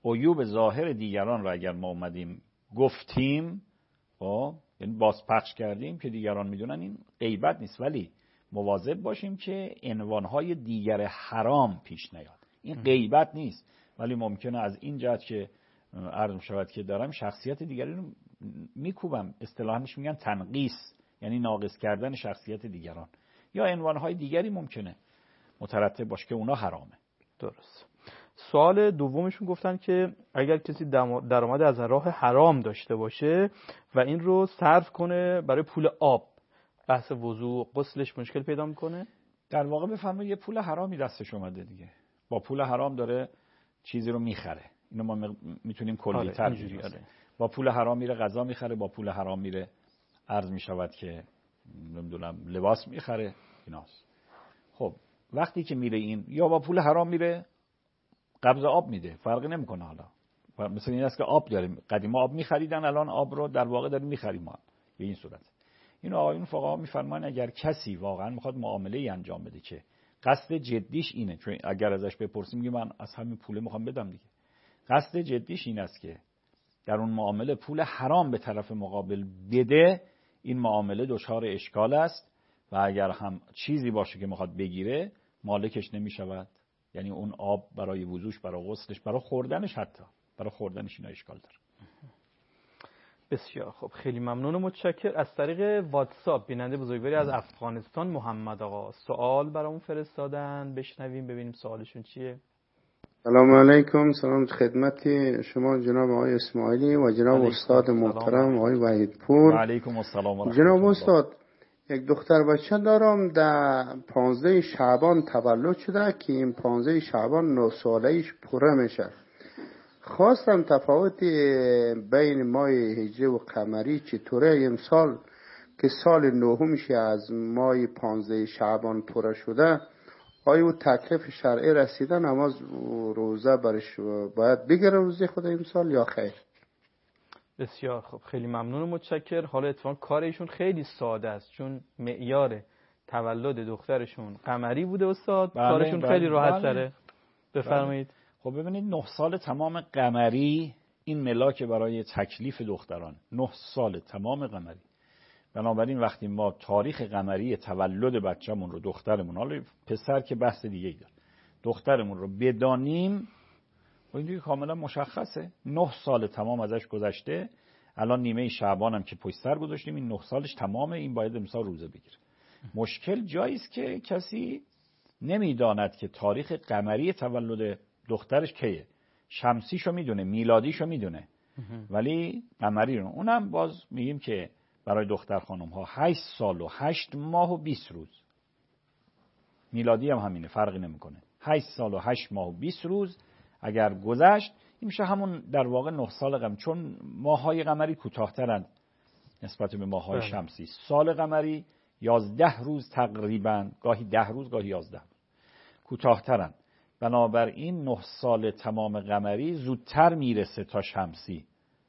عیوب ظاهر دیگران را اگر ما اومدیم گفتیم، خب یعنی بازپخش کردیم که دیگران میدونن، این غیبت نیست، ولی مواظب باشیم که عنوانهای دیگر حرام پیش نیاد. این غیبت نیست، ولی ممکنه از این جهت که عرض شود که دارم شخصیت دیگری رو میکوبم، اصطلاحاًش میگن تنقیص، یعنی ناقص کردن شخصیت دیگران، یا عنوانهای دیگری ممکنه مترتب باشه که اونا حرامه.
درست. سوال دومشون گفتن که اگر کسی درآمد از راه حرام داشته باشه و این رو صرف کنه برای پول آب، بحث وضو غسلش مشکل پیدا میکنه؟
در واقع بفرمایید یه پول حرامی دستش اومده دیگه، با پول حرام داره چیزی رو میخره. اینو ما میتونیم کلی‌تر بگیم. آره. با پول حرام میره غذا میخره، با پول حرام میره عرض میشود که نمیدونم لباس میخره، ایناست. خب وقتی که میره این، یا با پول حرام میره قبض آب میده، فرقی نمیکنه. حالا مثلا این است که آب داریم، قدیما آب میخریدن، الان آب رو در واقع داریم میخریم ما به این صورت. این آقایون فقها میفرمان اگر کسی واقعا میخواد معامله ای انجام بده که قصد جدیش اینه، چون اگر ازش بپرسیم میگه من از همین پول میخوام بدم دیگه، قصد جدیش این است که در اون معامله پول حرام به طرف مقابل بده، این معامله دچار اشکال است و اگر هم چیزی باشه که میخواد بگیره مالکش نمیشود. یعنی اون آب برای وضوش، برای غسلش، برای خوردنش، حتی برای خوردنش اینا اشکال داره.
بسیار خب، خیلی ممنون و متشکر. از طریق واتساپ بیننده بزرگواری از افغانستان محمد آقا سوال برامون فرستادن، بشنویم ببینیم سوالشون چیه.
سلام علیکم. سلام خدمت شما جناب آقای اسماعیلی و جناب استاد محترم آقای وحیدپور.
و علیکم السلام و رحمت
جناب
الله.
استاد، یک دختر بچه دارم، در پانزده شعبان تولد شده که این پانزده شعبان نه ساله‌ایش پوره میشه. خواستم تفاوت بین ماه هجری و قمری چطوره؟ امسال که سال نهمش از ماه پانزده شعبان پوره شده، آیا تکلیف شرعی رسیده نماز روزه برش باید بگیره روزه خود امسال یا خیر؟
بسیار خب، خیلی ممنون و متشکر. حالا اتفاقا کارشون خیلی ساده است، چون معیار تولد دخترشون قمری بوده استاد. بله، کارشون بله، خیلی راحت تره. بله. بفرمایید.
خب ببینید، نه سال تمام قمری این ملاک برای تکلیف دختران، نه سال تمام قمری. بنابراین وقتی ما تاریخ قمری تولد بچه‌مون رو، دخترمون، حالا پسر که بحث دیگه ای داره، دخترمون رو بدانیم، و این دیگه کاملا مشخصه. نه سال تمام ازش گذشته، الان نیمه شعبان هم که پشت سر گذاشتیم، این نه سالش تمامه، این باید امسال روزه بگیره. مشکل جایی است که کسی نمیداند که تاریخ قمری تولد دخترش کیه. شمسیشو میدونه، میلادیشو میدونه، ولی قمری رو، اونم باز میگیم که برای دختر خانم ها هشت سال و هشت ماه و بیست روز. میلادی هم همینه، فرقی نمیکنه. هشت سال و هشت ماه و بیست روز اگر گذشت، این میشه همون در واقع نه سال قمری، چون ماه‌های قمری کوتاه‌ترند نسبت به ماه‌های شمسی. سال قمری یازده روز تقریبا، گاهی ده روز گاهی یازده کوتاه‌ترند. بنابراین نه سال تمام قمری زودتر میرسه تا شمسی.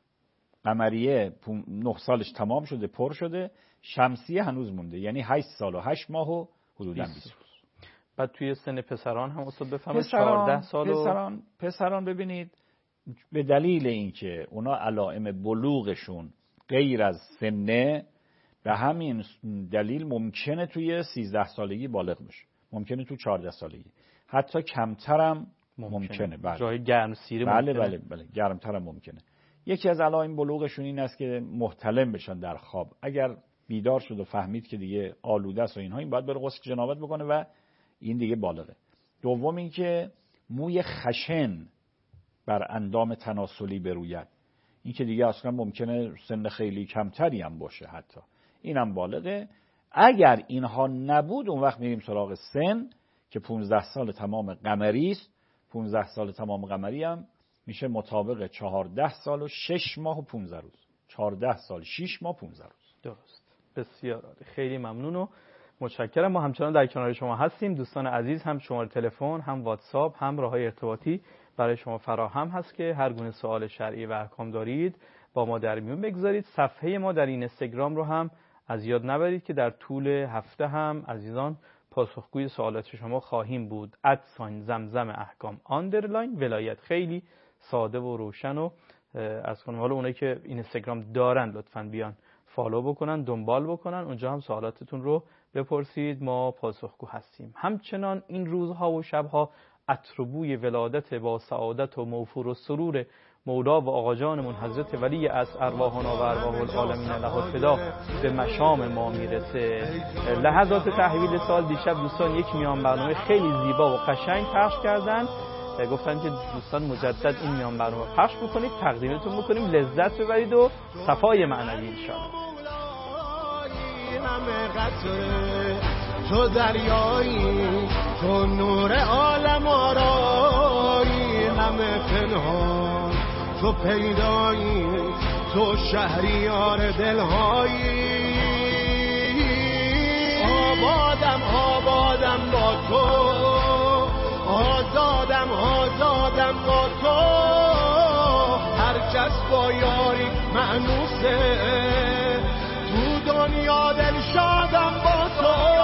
قمریه نه سالش تمام شده، پر شده، شمسی هنوز مونده، یعنی هشت سال و هشت ماه و حدوداً بیست روز.
بعد توی سن پسران هم استاد بفهمید چهارده سال و
پسران پسران ببینید، به دلیل اینکه اونا علائم بلوغشون غیر از سنه، به همین دلیل ممکنه توی سیزده سالگی بالغ بشه، ممکنه تو چهارده سالگی، حتی کمترم ممکنه, ممکنه. بله.
جای گرمسیری
بله
ممکنه.
بله بله گرمترم ممکنه. یکی از علائم بلوغشون این است که محتلم بشن در خواب. اگر بیدار شد و فهمید که دیگه آلوده است و اینها، این باید بره غسل جنابت بکنه و این دیگه بالغه. دوم این که موی خشن بر اندام تناسلی بروید، این که دیگه اصلا ممکنه سن خیلی کمتری هم باشه، حتی اینم بالغه. اگر اینها نبود، اون وقت میریم سراغ سن که پانزده سال تمام قمری است. پانزده سال تمام قمری هم میشه مطابق چهارده سال و شش ماه و پانزده روز. چهارده سال شش ماه پانزده روز.
درست. بسیار عالی. خیلی ممنون و متشکرم. ما همچنان در کنار شما هستیم. دوستان عزیز، هم شماره تلفن، هم واتساپ، هم راههای ارتباطی برای شما فراهم هست که هر گونه سوال شرعی و احکام دارید با ما در میون بگذارید. صفحه ما در این اینستاگرام رو هم از یاد نبرید که در طول هفته هم عزیزان پاسخگوی سوالات شما خواهیم بود. ادساین زمزم احکام آندرلاین ولایت. خیلی ساده و روشن و از کنم. حالا اونایی که اینستاگرام دارن لطفاً بیان فالو بکنن، دنبال بکنن، اونجا هم سوالاتتون رو بپرسید، ما پاسخگو هستیم. همچنان این روزها و شبها عطر و بوی ولادت با سعادت و موفور و سرور مولا و آقا جانمون حضرت ولی از ارواحنا و ارواح العالمین له الفدا به مشام ما میرسه. لحظات تحویل سال دیشب دوستان یک میان برنامه خیلی زیبا و قشنگ پخش کردن، گفتن که دوستان مجدد این میان برنامه پخش بکنید، تقدیمتون بکنیم، لذت ببرید و صفای معنوی انشاءالله.
تو دریایی، تو نور عالم آرایی، همه پنهان تو پیدایی، تو شهریار دلهایی. آبادم آبادم با تو، آزادم آزادم با تو، هر کس با یاری مأنوسه، تو دنیا دل شادم با تو.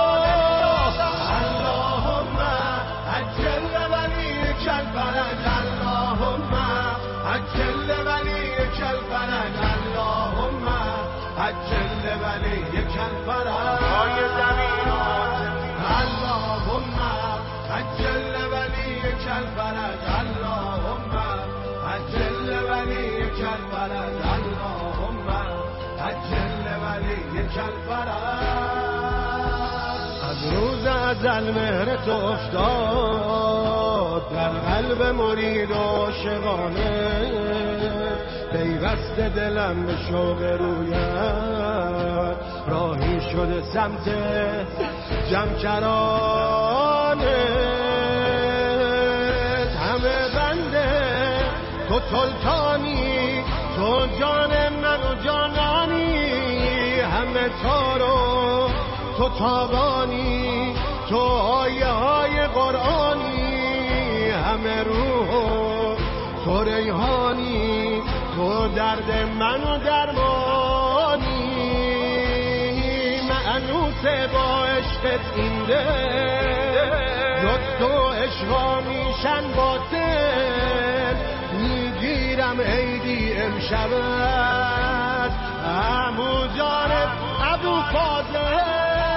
اللهم عجل ولیک الفرج، اللهم عجل ولیک الفرج، اللهم عجل ولیک الفرج. اللهم عجل ولیک الفرج، اللهم عجل ولیک الفرج، اللهم عجل ولیک الفرج. از روز ازل مهر تو افتاد در قلب مرید و عاشقانه، پیوسته دلم به شوق رویت، راهی شده سمت جمکرانه. همه بنده تو سلطانی، تو جان من و جانانی، همه تارو تو تابانی، تو آیه های قرآنی، همه روح تو ریحانی، تو درد من و درمانی. مأنوس با عشقت این دل، لطف و عشقا میشن باطل، میگیرم عیدی امشبت عمو جان ابو فاضل.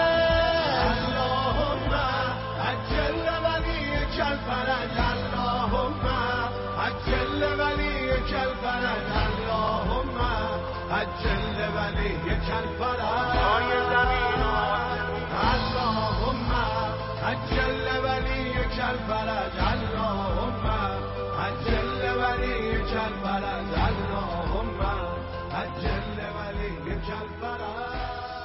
اللهم عجل ولیک الفرج، اللهم عجل ولیک الفرج، اللهم عجل ولیک الفرج. اللهم عجل ولیک الفرج، اللهم عجل ولیک الفرج، اللهم عجل ولیک الفرج.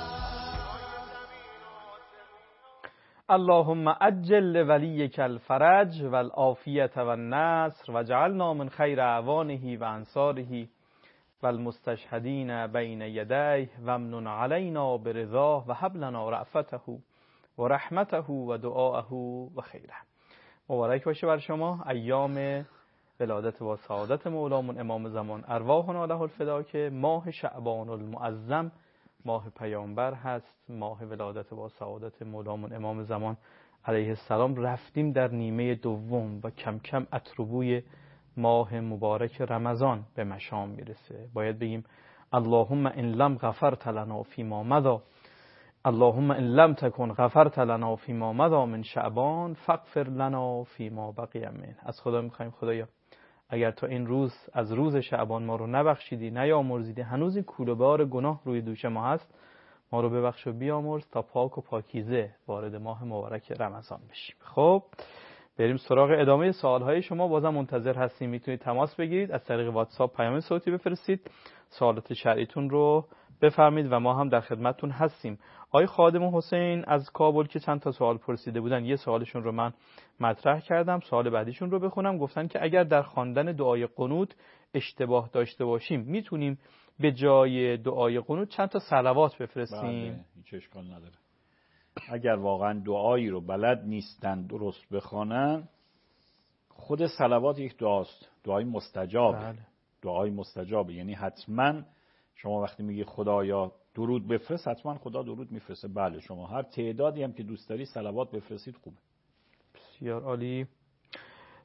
اللهم عجل ولیک الفرج و العافیة و النصر و جعلنا من خیر اعوانه و انصاره و المستشهدین بین یدیه و امنن علینا برضاه و هب لنا رأفته و رحمته و دعاءه و خیره. مبارک باشه بر شما ایام ولادت و سعادت مولامون امام زمان ارواحنا له الفدا که ماه شعبان المعظم ماه پیامبر هست، ماه ولادت و سعادت مولامون امام زمان علیه السلام. رفتیم در نیمه دوم و کم کم عطر و بوی ماه مبارک رمضان به مشام میرسه. باید بگیم اللهم ان لم غفرت لنا فیما مضی، اللهم ان لم تکن غفرت لنا فیما مضی من شعبان فاغفر لنا فیما بقی منه. از خدا میخوایم خدایا اگر تا این روز از روز شعبان ما رو نبخشیدی، نیامرزیدی، هنوز این کوله بار گناه روی دوش ما هست، ما رو ببخش و بیامرز تا پاک و پاکیزه وارد ماه مبارک رمضان بشیم. خب بریم سراغ ادامه سوالهای شما. بازم منتظر هستیم، میتونید تماس بگیرید، از طریق واتساپ پیام صوتی بفرستید، سوالات شرعیتون رو بفرمایید و ما هم در خدمتتون هستیم. آقای خادم حسین از کابل که چند تا سوال پرسیده بودن، یه سوالشون رو من مطرح کردم، سوال بعدیشون رو بخونم. گفتن که اگر در خواندن دعای قنوت اشتباه داشته باشیم میتونیم به جای دعای قنوت چند تا صلوات بفرستیم؟
بله، هیچ اشکال نداره. اگر واقعا دعایی رو بلد نیستن درست بخوانن، خود صلوات یک دعاست، دعای مستجاب.
بله.
دعای مستجاب یعنی حتما شما وقتی میگی خدایا درود بفرست، حتما خدا درود میفرسته. بله، شما هر تعدادی هم که دوست داری صلوات بفرستید خوبه.
بسیار عالی.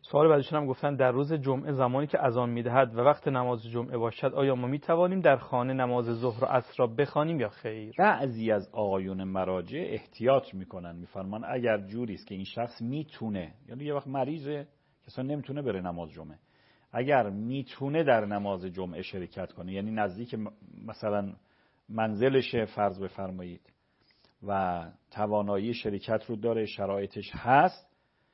سوال بعدشون هم گفتن در روز جمعه زمانی که اذان میدهد و وقت نماز جمعه باشد آیا ما میتوانیم در خانه نماز ظهر و عصر را بخوانیم یا خیر؟
بعضی از آقایون مراجع احتیاط میکنن، میفرمان اگر جوری است که این شخص میتونه، یعنی یه وقت مریضه کسا نمیتونه بره نماز جمعه، اگر میتونه در نماز جمعه شرکت کنه، یعنی نزدیک مثلا منزلشه فرض بفرمایید و توانایی شرکت رو داره، شرایطش هست،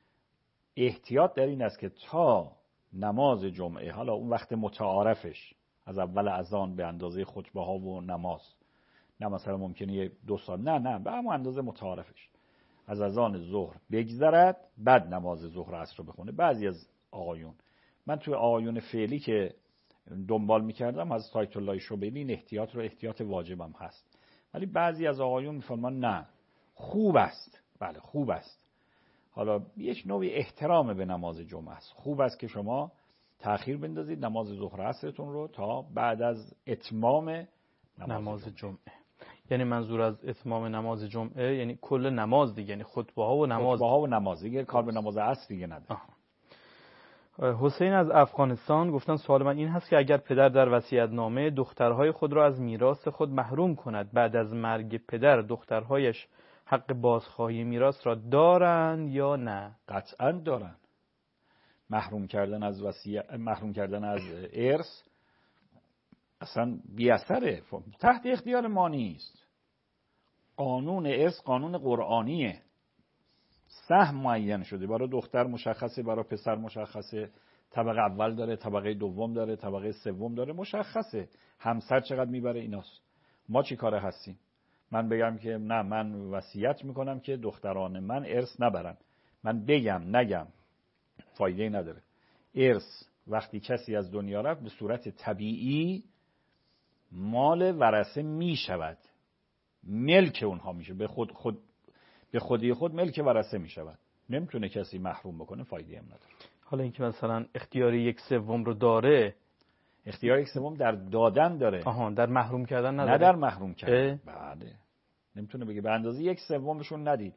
احتیاط در این است که تا نماز جمعه، حالا اون وقت متعارفش از اول اذان به اندازه خطبه ها و نماز، نه مثلا ممکنه یه دو سال، نه نه به همون اندازه متعارفش، از اذان ظهر بگذرد بعد نماز ظهر عصر رو بخونه. بعضی از آقایون، من توی آقایون فعلی که دنبال میکردم از آیت الله شبیلی این احتیاط رو احتیاط واجبم هست، ولی بعضی از آقایون میفرمان نه خوب است، بله خوب است، حالا یک نوعی احترام به نماز جمعه است، خوب است که شما تأخیر بندازید نماز ظهر عصرتون رو تا بعد از اتمام نماز,
نماز
جمعه.
جمعه. یعنی منظور از اتمام نماز جمعه یعنی کل نماز دیگه، یعنی خطبه ها و نماز،
خطبه ها و نماز دیگه، کار به نماز عصر دیگه نداره.
حسین از افغانستان گفتن سوال من این هست که اگر پدر در وصیت‌نامه دخترهای خود را از میراث خود محروم کند، بعد از مرگ پدر دخترهایش حق بازخواهی میراث را دارند یا نه؟
قطعا دارن. محروم کردن از وصیت، محروم کردن از ارث اصلا بی اثره، تحت اختیار ما نیست. قانون ارث قانون قرآنیه، سهم معین شده، برای دختر مشخصه، برای پسر مشخصه، طبقه اول داره، طبقه دوم داره، طبقه سوم داره، مشخصه، همسر چقدر میبره، ایناست. ما چی کاره هستیم؟ من بگم که نه من وصیت میکنم که دختران من ارث نبرن، من بگم نگم فایده نداره. ارث وقتی کسی از دنیا رفت به صورت طبیعی مال ورثه میشود، ملک اونها میشه، به خود خود به خودی خود ملک ورثه میشود، نمیتونه کسی محروم بکنه، فایده هم نداره.
حالا اینکه مثلا اختیار یک سوم رو داره،
اختیار یک سوم در دادن داره،
آها در محروم کردن نداره،
نه در محروم کردن. بله نمیتونه بگه به اندازه یک سومشون ندید.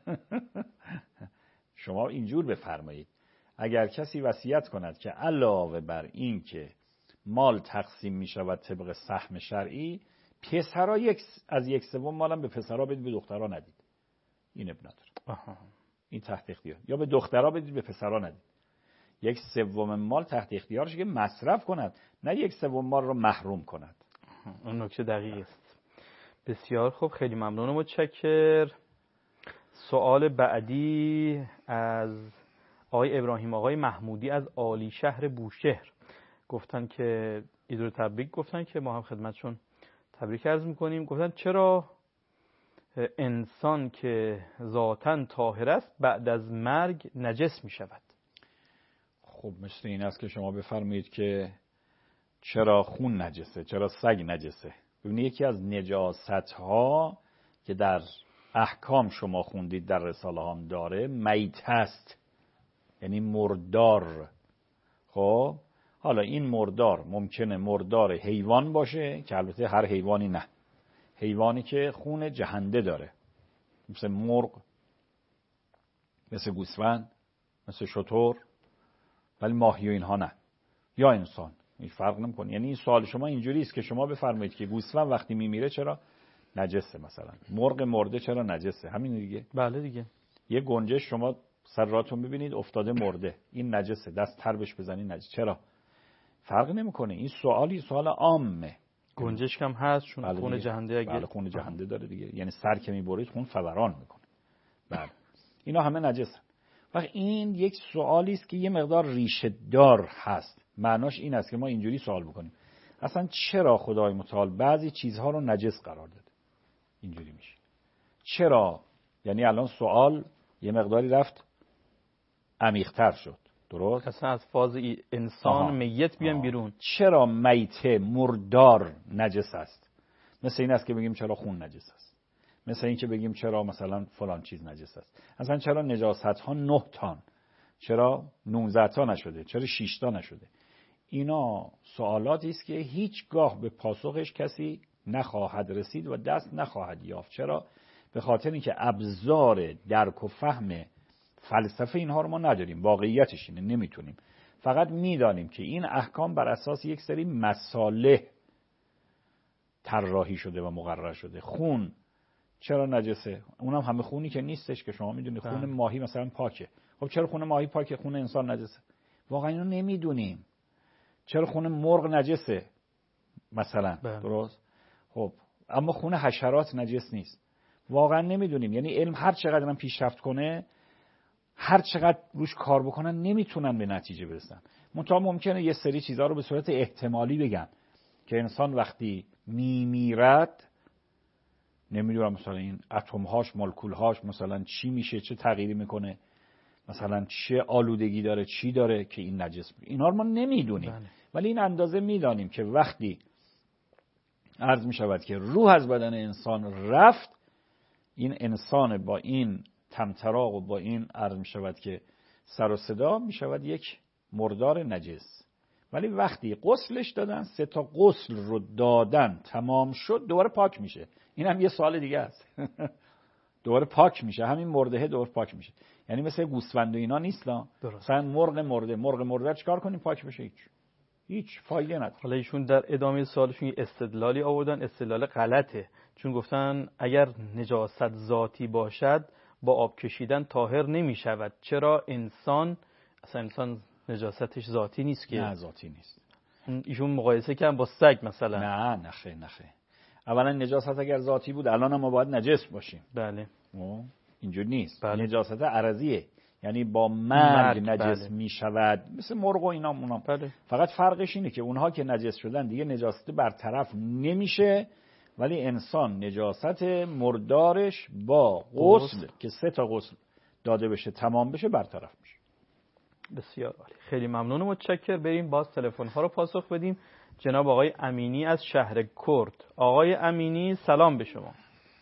شما اینجور بفرمایید اگر کسی وصیت کند که علاوه بر این که مال تقسیم میشود طبق سهم شرعی، پسرا یک از یک سوم مالم به پسرا بدید به دخترا ندید، این اب نداره.
آها. این
تحت اختیار، یا به دخترا بدید به پسرا ندید. یک سوم مال تحت اختیارش که مصرف کند، نه یک سوم مال رو محروم کند.
اون نکته دقیق است. بسیار خوب، خیلی ممنون و متشکر. سوال بعدی از آقای ابراهیم آقای محمودی از عالی شهر بوشهر، گفتن که عید تبریک، گفتن که ما هم خدمتشون تبریک عرض میکنیم. گفتن چرا انسان که ذاتاً طاهر است بعد از مرگ نجس می شود؟
خب مثل این است که شما بفرمایید که چرا خون نجسه، چرا سگ نجسه. ببینید یکی از نجاست ها که در احکام شما خوندید در رساله هم داره، میت است، یعنی مردار. خب حالا این مردار ممکنه مردار حیوان باشه که البته هر حیوانی نه، حیوانی که خون جهنده داره، مثل مرغ، مثل گوسفند، مثل شتر، ولی ماهی و اینها نه، یا انسان، این فرق نمیکنه. یعنی این سوال شما اینجوری است که شما بفرمایید که گوسفند وقتی میمیره چرا نجسه، مثلا مرغ مرده چرا نجسه، همین دیگه.
بله دیگه.
یه گنجش شما سر راهتون ببینید افتاده مرده، این نجسه، دست تر بهش بزنید نجسه، چرا؟ فرق نمیکنه. این سوالی سوال عامه.
گنجش کم هست چون
بله
خون جهنده اگه
بله خون جهنده داره دیگه، یعنی سر که میبرید خون فوران میکنه. بله اینا همه نجسن. وقت این یک سوالی است که یه مقدار ریشه دار هست. معناش این است که ما اینجوری سوال بکنیم اصلا چرا خدای متعال بعضی چیزها رو نجس قرار داده؟ اینجوری میشه. چرا؟ یعنی الان سوال یه مقداری رفت عمیق‌تر شد. درست؟
اصلا از فاز انسان آها. میت بیان آها. بیرون.
چرا میت مردار نجس است؟ مثل این است که بگیم چرا خون نجس است، مثل این که بگیم چرا مثلا فلان چیز نجس است. اصلا چرا نجاست ها نه تان، چرا نوزده تا نشده، چرا شش تا نشده؟ اینا سوالاتی است که هیچگاه به پاسخش کسی نخواهد رسید و دست نخواهد یافت. چرا؟ به خاطر اینکه ابزار درک و فهم فلسفه اینها رو ما نداریم، واقعیتش اینه نمیتونیم. فقط میدانیم که این احکام بر اساس یک سری مصالح طراحی شده و مقرر شده. خون چرا نجسه؟ اونم همه خونی که نیستش که شما میدونید. خون ماهی مثلا پاکه. خب چرا خون ماهی پاکه خون انسان نجسه؟ واقعا اینو نمیدونیم. چرا خون مرغ نجسه مثلا؟ بله. درست؟ خب اما خون حشرات نجس نیست. واقعا نمیدونیم. یعنی علم هر چقدر من پیشرفت کنه، هر چقدر روش کار بکنن، نمیتونن به نتیجه برسن. منتها ممکنه یه سری چیزها رو به صورت احتمالی بگن که انسان وقتی میمیرد، نمیدونم مثلا این اتم‌هاش، مولکول‌هاش مثلا چی میشه، چه تغییری میکنه، مثلا چه آلودگی داره، چی داره که این نجس. اینا رو ما نمیدونیم. بله. ولی این اندازه میدانیم که وقتی عرض میشود که روح از بدن انسان رفت، این انسان با این طمطراق و با این عرض میشود که سر و صدا میشود یک مردار نجس. ولی وقتی غسلش دادن، سه تا غسل رو دادن تمام شد، دوباره پاک میشه. این هم یه سوال دیگه است. دوباره پاک میشه، همین مرده دوباره پاک میشه. یعنی مثل گوسفند و اینا نیست. مثلا مرغ مرده، مرغ مرده چیکار کنیم پاک بشه؟ هیچ هیچ فایده نداره.
حالا ایشون در ادامه سوالشون یه استدلالی آوردن، استدلال غلطه. چون گفتن اگر نجاست ذاتی باشد با آب کشیدن طاهر نمیشود. چرا انسان اصلا انسان نجاستش ذاتی نیست که؟
نه ذاتی نیست.
ایشون مقایسه کردن با سگ مثلا.
نه نخه نخه. اولا نجاست اگر ذاتی بود الان ما باید نجس باشیم.
بله.
اینجور نیست.
بله.
نجاست عرضیه، یعنی با مرگ نجس بله. می شود، مثل مرغ و اینا اونا.
بله.
فقط فرقش اینه که اونها که نجس شدن دیگه نجاست برطرف نمیشه، ولی انسان نجاست مردارش با غسل که سه تا غسل داده بشه تمام بشه برطرف میشه.
بسیار عالی، خیلی ممنون و متشکر. بریم باز تلفن ها رو پاسخ بدیم. جناب آقای امینی از شهر کرد. آقای امینی سلام به شما.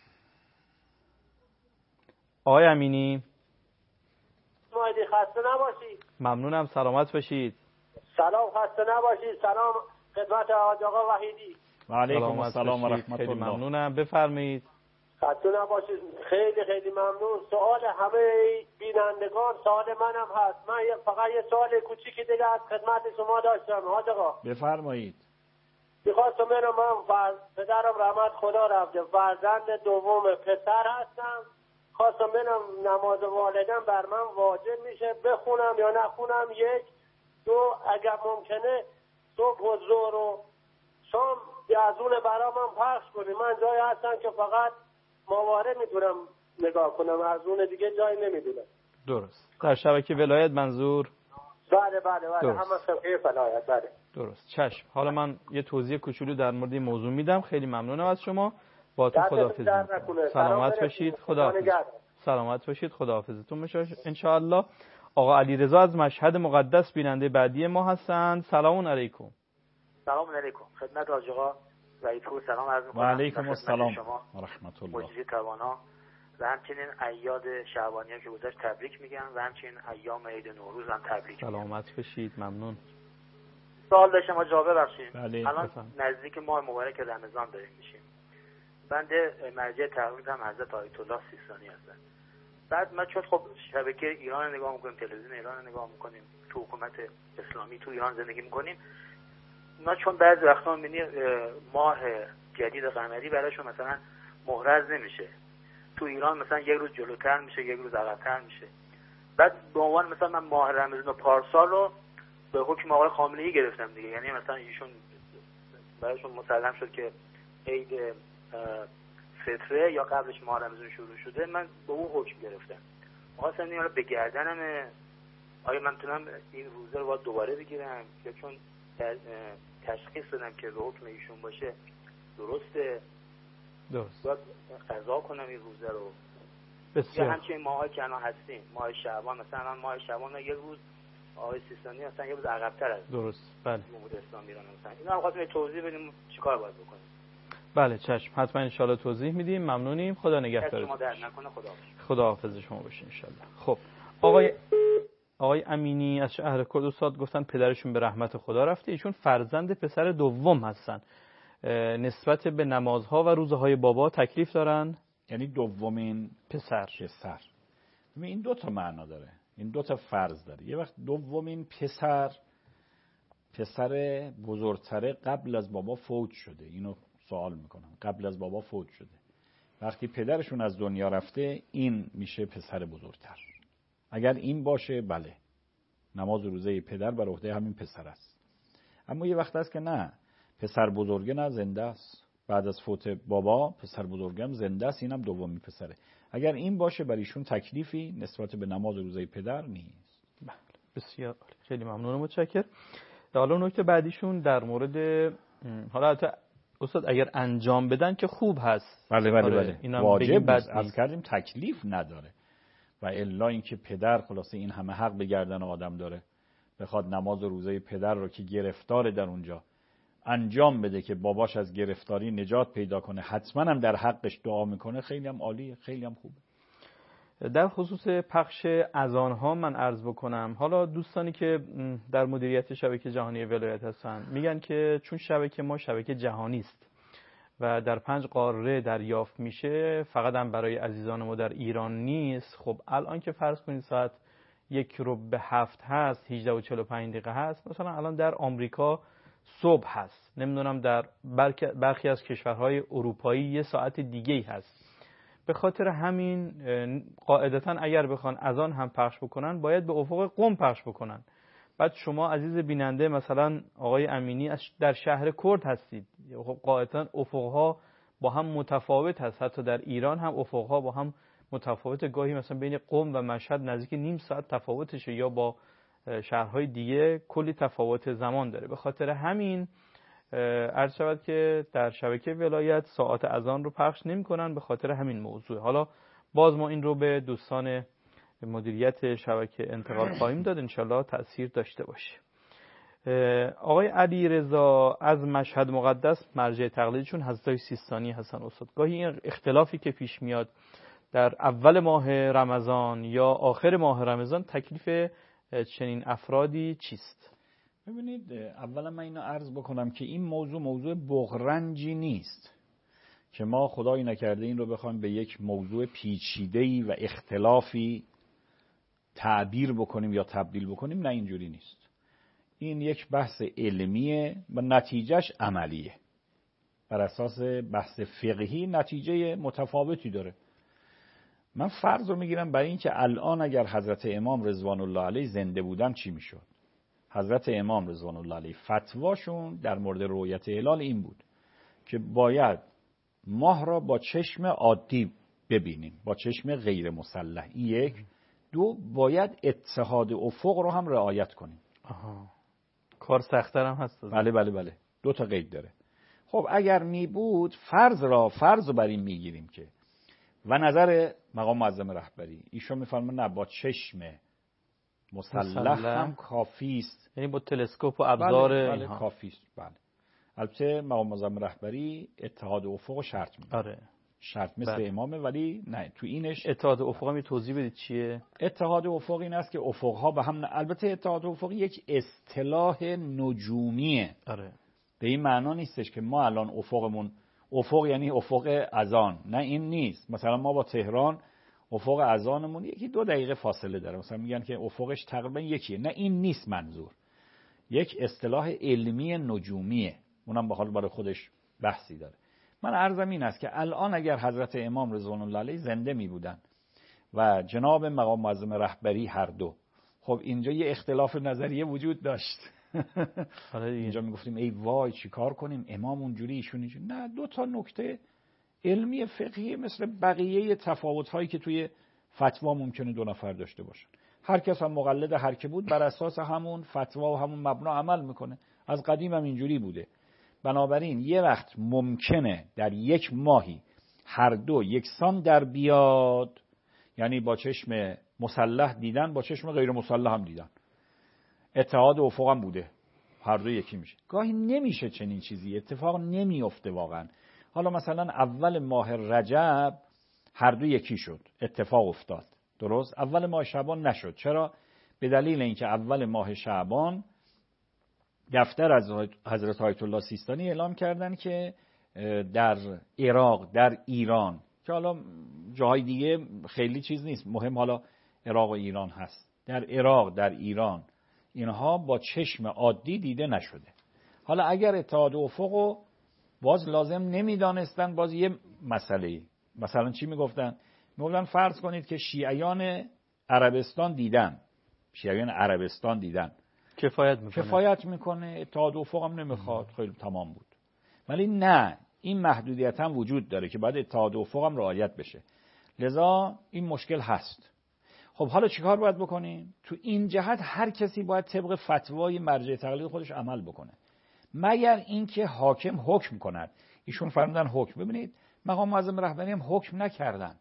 آقای امینی
مایدی خسته نباشید.
ممنونم، سلامت باشید.
سلام، خسته نباشید. سلام خدمت آقا وحیدی.
و علیکم السلام و رحمت الله.
خیلی ممنونم، بفرمایید.
خسته نباشید. خیلی خیلی ممنون. سوال همه بینندگان سوال منم هست. من فقط یه سوال کوچیکی دیگه از خدمت شما داشتم حاج آقا.
بفرمایید.
میخواستم برم، من فرز... پدرم رحمت خدا رفته، فرزند دوم پسر هستم. خواستم ببینم نماز والدین بر من واجب میشه بخونم یا نخونم؟ یک. دو، اگر ممکنه صبح و ظهر و شام یزون برام هم پخش کنیم. من جایی هستم که فقط ماهواره میتونم نگاه کنم، از اون دیگه جایی نمیدونم.
درست. در شبکه ولایت منظور؟
بله بله بله، همه شبکه ولایت. بله
درست. چشم. حالا من یه توضیح کوچولو در مورد این موضوع میدم. خیلی ممنونم از شما. با تو خداحافظی. سلامت باشید. خداحافظ. سلامت باشید. خداحافظتون باشه ان شاء الله. آقا علیرضا از مشهد مقدس بیننده بعدی ما هستند. سلام علیکم.
سلام علیکم. خدمت حاج آقا وحیدپور سلام عرض می‌کنم.
و علیکم السلام و رحمت الله.
مجری توانا و همچنین عیاد شعبانیه که گذشت تبریک میگم و همچنین ایام عید نوروز هم تبریک میگم.
سلامت باشید. ممنون.
سوال داشتم حاج آقا ببخشید.
بله.
الان نزدیک ماه مبارک رمضان داریم میشیم. بنده مرجع تقلیدم حضرت آیت الله سیستانی هستن. بعد ما چون خب شبکه ایران رو نگاه میکنیم، تلویزیون ایران رو نگاه میکنیم، تو حکومت اسلامی تو ایران زندگی میکنیم، ما چون بعضی وقتا میبینیم ماه جدید قمری براشون مثلا محرز نمیشه. تو ایران مثلا یک روز جلوتر میشه، یک روز عقب‌تر میشه. بعد به عنوان مثلا من ماه رمضان و پارسال رو به حکم آقای خامنه‌ای گرفتم دیگه. یعنی مثلا ایشون براشون مسلم شد که عید فطره یا قبلش ماه رمضان شروع شده، من به اون حکم گرفتم. خواستم این رو به گردنم، آیا من میتونم این روزه رو باید دوباره بگیرم یا چون تشخیص دادم که به حکم ایشون باشه درسته
درست
باید قضا کنم این روزه رو؟
بسیار.
یا همچنین ماهایی که الان هستیم، ماه شعبان مثلا ماه شعبان یک روز آقای سیستانی مثلا یک روز عقب‌تر از
درست. بله.
جمهوری اسلامی ایران مثلا اینا هم خواستم توضیح بدیم چیکار باید بکنیم.
بله چشم، حتما ان شاء الله توضیح میدیم. ممنونیم. خدا نگهدارتون.
شما درد نکنه. خدا
خداحافظ شما باشه ان شاء الله. خب آقای آقای امینی از شهر کرد استاد گفتن پدرشون به رحمت خدا رفته، ایشون فرزند پسر دوم هستن. نسبت به نمازها و روزهای بابا تکلیف دارن؟
یعنی دومین
پسر.
پسر. این دو تا معنا داره، این دو تا فرض داره. یه وقت دومین پسر پسر بزرگتره قبل از بابا فوت شده، اینو سوال میکنم، قبل از بابا فوت شده، وقتی پدرشون از دنیا رفته این میشه پسر بزرگتر. اگر این باشه بله، نماز و روزه پدر بر عهده همین پسر است. اما یه وقت هست که نه، پسر بزرگه نه زنده است، بعد از فوت بابا پسر بزرگم زنده است، اینم دومین پسره. اگر این باشه بر ایشون تکلیفی نسبت به نماز و روزه پدر نیست.
بله بسیار خیلی ممنون، متشکرم. حالا نکته بعدیشون در مورد، حالا البته استاد اگر انجام بدن که خوب هست،
بله بله بله واجب است، از کردیم تکلیف نداره. و الا اینکه پدر خلاصه این همه حق به گردن آدم داره، بخواد نماز و روزه پدر رو که گرفتاره در اونجا انجام بده که باباش از گرفتاری نجات پیدا کنه، حتما هم در حقش دعا میکنه، خیلی هم عالیه، خیلی هم خوبه.
در خصوص پخش اذان ها من عرض بکنم، حالا دوستانی که در مدیریت شبکه جهانی ولایت هستن میگن که چون شبکه ما شبکه جهانی است و در پنج قاره دریافت میشه، فقط هم برای عزیزان ما در ایران نیست. خب الان که فرض کنید ساعت یک رو به هفت هست، هجده و چهل و پنج دقیقه هست، مثلا الان در آمریکا صبح هست، نمیدونم در برخی از کشورهای اروپایی یه ساعت دیگه هست. به خاطر همین قاعدتا اگر بخوان اذان هم پخش بکنن باید به افق قم پخش بکنن. بعد شما عزیز بیننده مثلا آقای امینی در شهر کرد هستید، خب قاعدتا افقها با هم متفاوت هست، حتی در ایران هم افقها با هم متفاوت، گاهی مثلا بین قم و مشهد نزدیک نیم ساعت تفاوتشه، یا با شهرهای دیگه کلی تفاوت زمان داره. به خاطر همین عرض شود که در شبکه ولایت ساعت اذان رو پخش نمی کنن، به خاطر همین موضوع. حالا باز ما این رو به دوستان مدیریت شبکه انتقال خواهیم داد، انشالله تأثیر داشته باشه. آقای علی رضا از مشهد مقدس مرجع تقلیدشون حضرت سیستانی هستن. استاد گاهی این اختلافی که پیش میاد در اول ماه رمضان یا آخر ماه رمضان، تکلیف چنین افرادی چیست؟
ببینید، اولا من اینو عرض بکنم که این موضوع موضوع بغرنجی نیست که ما خدایی نکرده این رو بخوایم به یک موضوع پیچیده‌ای و اختلافی تعبیر بکنیم یا تبدیل بکنیم. نه، اینجوری نیست. این یک بحث علمیه و نتیجهش عملیه. بر اساس بحث فقهی نتیجه متفاوتی داره. من فرض رو میگیرم برای این که الان اگر حضرت امام رضوان الله علیه زنده بودن چی میشد؟ حضرت امام رضوان الله علیه فتواشون در مورد رؤیت هلال این بود که باید ماه را با چشم عادی ببینیم، با چشم غیر مسلح. این یک. دو، باید اتحاد افق رو هم رعایت کنیم.
آها. کار سخت‌تر هم هست.
بله بله بله دو تا قید داره. خب اگر می بود فرض را فرض رو بر این میگیریم که و نظر مقام معظم رهبری ایشون میفرمایند نه، با چشم مسلح هم کافی است،
یعنی با تلسکوپ و ابزار
بله بله کافی است. بله. البته مقام معظم رهبری اتحاد افق رو شرط میده.
آره.
شرط مثل بله. امامه، ولی نه تو اینش
اتحاد افق هم توضیح بدید چیه؟
اتحاد افق این است که افقها به هم، البته اتحاد افق یک اصطلاح نجومیه.
آره.
به این معنا نیستش که ما الان افقمون افق یعنی افق اذان، نه این نیست. مثلا ما با تهران افق اذانمون یکی دو دقیقه فاصله داره، مثلا میگن که افقش تقریبا یکیه. نه این نیست منظور. یک اصطلاح علمی نجومیه، اونم به حال برای خودش بحثی داره. من عرضم این است که الان اگر حضرت امام رضوان الله علیه زنده می بودن و جناب مقام معظم رهبری هر دو، خب اینجا یه اختلاف نظریه وجود داشت. اینجا میگفتیم ای وای چی کار کنیم، امام اونجوری ایشون اینجوری. نه، دو تا نکته علمی فقهی مثل بقیه تفاوت‌هایی که توی فتوا ممکنه دو نفر داشته باشن، هر کس هم مقلد هر که بود بر اساس همون فتوا و همون مبنا عمل میکنه. از قدیم هم اینجوری بوده. بنابراین یه وقت ممکنه در یک ماهی هر دو یکسان در بیاد، یعنی با چشم مسلح دیدن با چشم غیر مسلح هم دیدن، اتحاد افق هم بوده، هر دو یکی میشه. گاهی نمیشه چنین چیزی، اتفاق نمیفته واقعا. حالا مثلا اول ماه رجب هر دو یکی شد، اتفاق افتاد، درست؟ اول ماه شعبان نشد. چرا؟ به دلیل اینکه اول ماه شعبان دفتر از حضرت آیت الله سیستانی اعلام کردن که در عراق، در ایران، که حالا جاهای دیگه خیلی چیز نیست مهم، حالا عراق و ایران هست. در عراق، در ایران اینها با چشم عادی دیده نشده. حالا اگر اتحاد افق باز لازم نمیدانستن، باز یه مسئله، مثلا چی میگفتن؟ میگفتن فرض کنید که شیعیان عربستان دیدن، شیعیان عربستان دیدن،
کفایت میکنه
کفایت میکنه، اتحاد افق هم نمیخواد، خیلی تمام بود. ولی نه، این محدودیت هم وجود داره که باید اتحاد افق هم رعایت بشه. لذا این مشکل هست. خب حالا چیکار باید بکنیم؟ تو این جهت هر کسی باید طبق فتوای مرجع تقلید خودش عمل بکنه، مگر اینکه حاکم حکم کند. ایشون فرمودن حکم. ببینید مقام معظم رهبری هم حکم نکردن،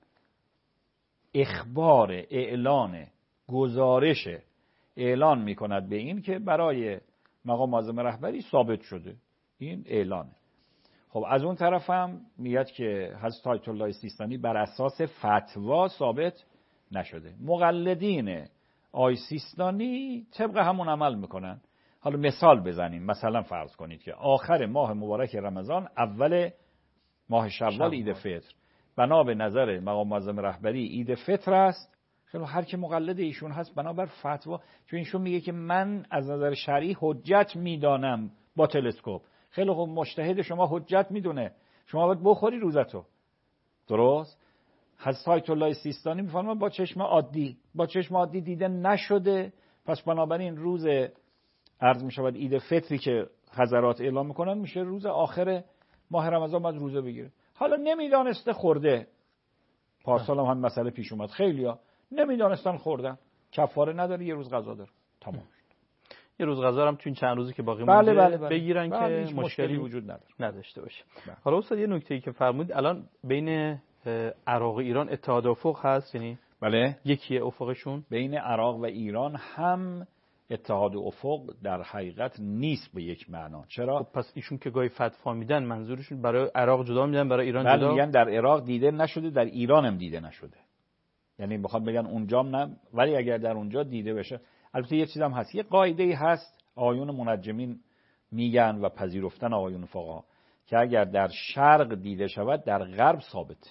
اخبار، اعلان، گزارش اعلان میکند به این که برای مقام معظم رهبری ثابت شده، این اعلانه. خب از اون طرف هم میاد که حضرت آیت الله سیستانی بر اساس فتوا ثابت نشده. مقلدین آی سیستانی طبق همون عمل میکنن. حالا مثال بزنیم، مثلا فرض کنید که آخر ماه مبارک رمضان، اول ماه شوال عید فطر، بنا به نظر مقام معظم رهبری عید فطر است. خیلی هر که مقلد ایشون هست بنابر فتوا، چون ایشون میگه که من از نظر شرعی حجت میدانم با تلسکوپ. خیلی خوب، مجتهد شما حجت میدونه، شما باید بخوری روزتو. درست؟ حضرت آیت الله سیستانی میفرماید با چشم عادی، با چشم عادی دیده نشده، پس بنابراین روز عرض میشود عید فطری که حضرات اعلام میکنن میشه روز آخر ماه رمضان باید روزه بگیره. حالا نمیدانسته خورده، پارسال هم همین مسئله پیش اومد، خیلیا نمیدانستن خوردن، کفاره نداره، یه روز قضا داره، تمام.
یه روز غذا هم تو این چند روزی که باقی
بله
مونده
بله بله.
بگیرن
بله،
که
مشکلی,
مشکلی
وجود نداره
نداشته باشه.
بله.
حالا استاد یه نکته‌ای که فرمودید، الان بین عراق و ایران اتحاد افق هست، یعنی
بله
یکیه افقشون؟
بین عراق و ایران هم اتحاد افق در حقیقت نیست به یک معنا. چرا؟
خب پس ایشون که گاهی فتوا میدن منظورشون برای عراق جدا میدن، برای ایران
بله،
جدا؟
میگن در عراق دیده نشده، در ایران هم دیده نشده. یعنی میخواد بگن اونجا نه، ولی اگر در اونجا دیده بشه. البته یه چیز هم هست، یه قاعده‌ای هست آیون منجمین میگن و پذیرفتن آیون فقها که اگر در شرق دیده شود در غرب ثابته.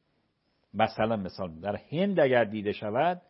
مثلا مثال در هند اگر دیده شود،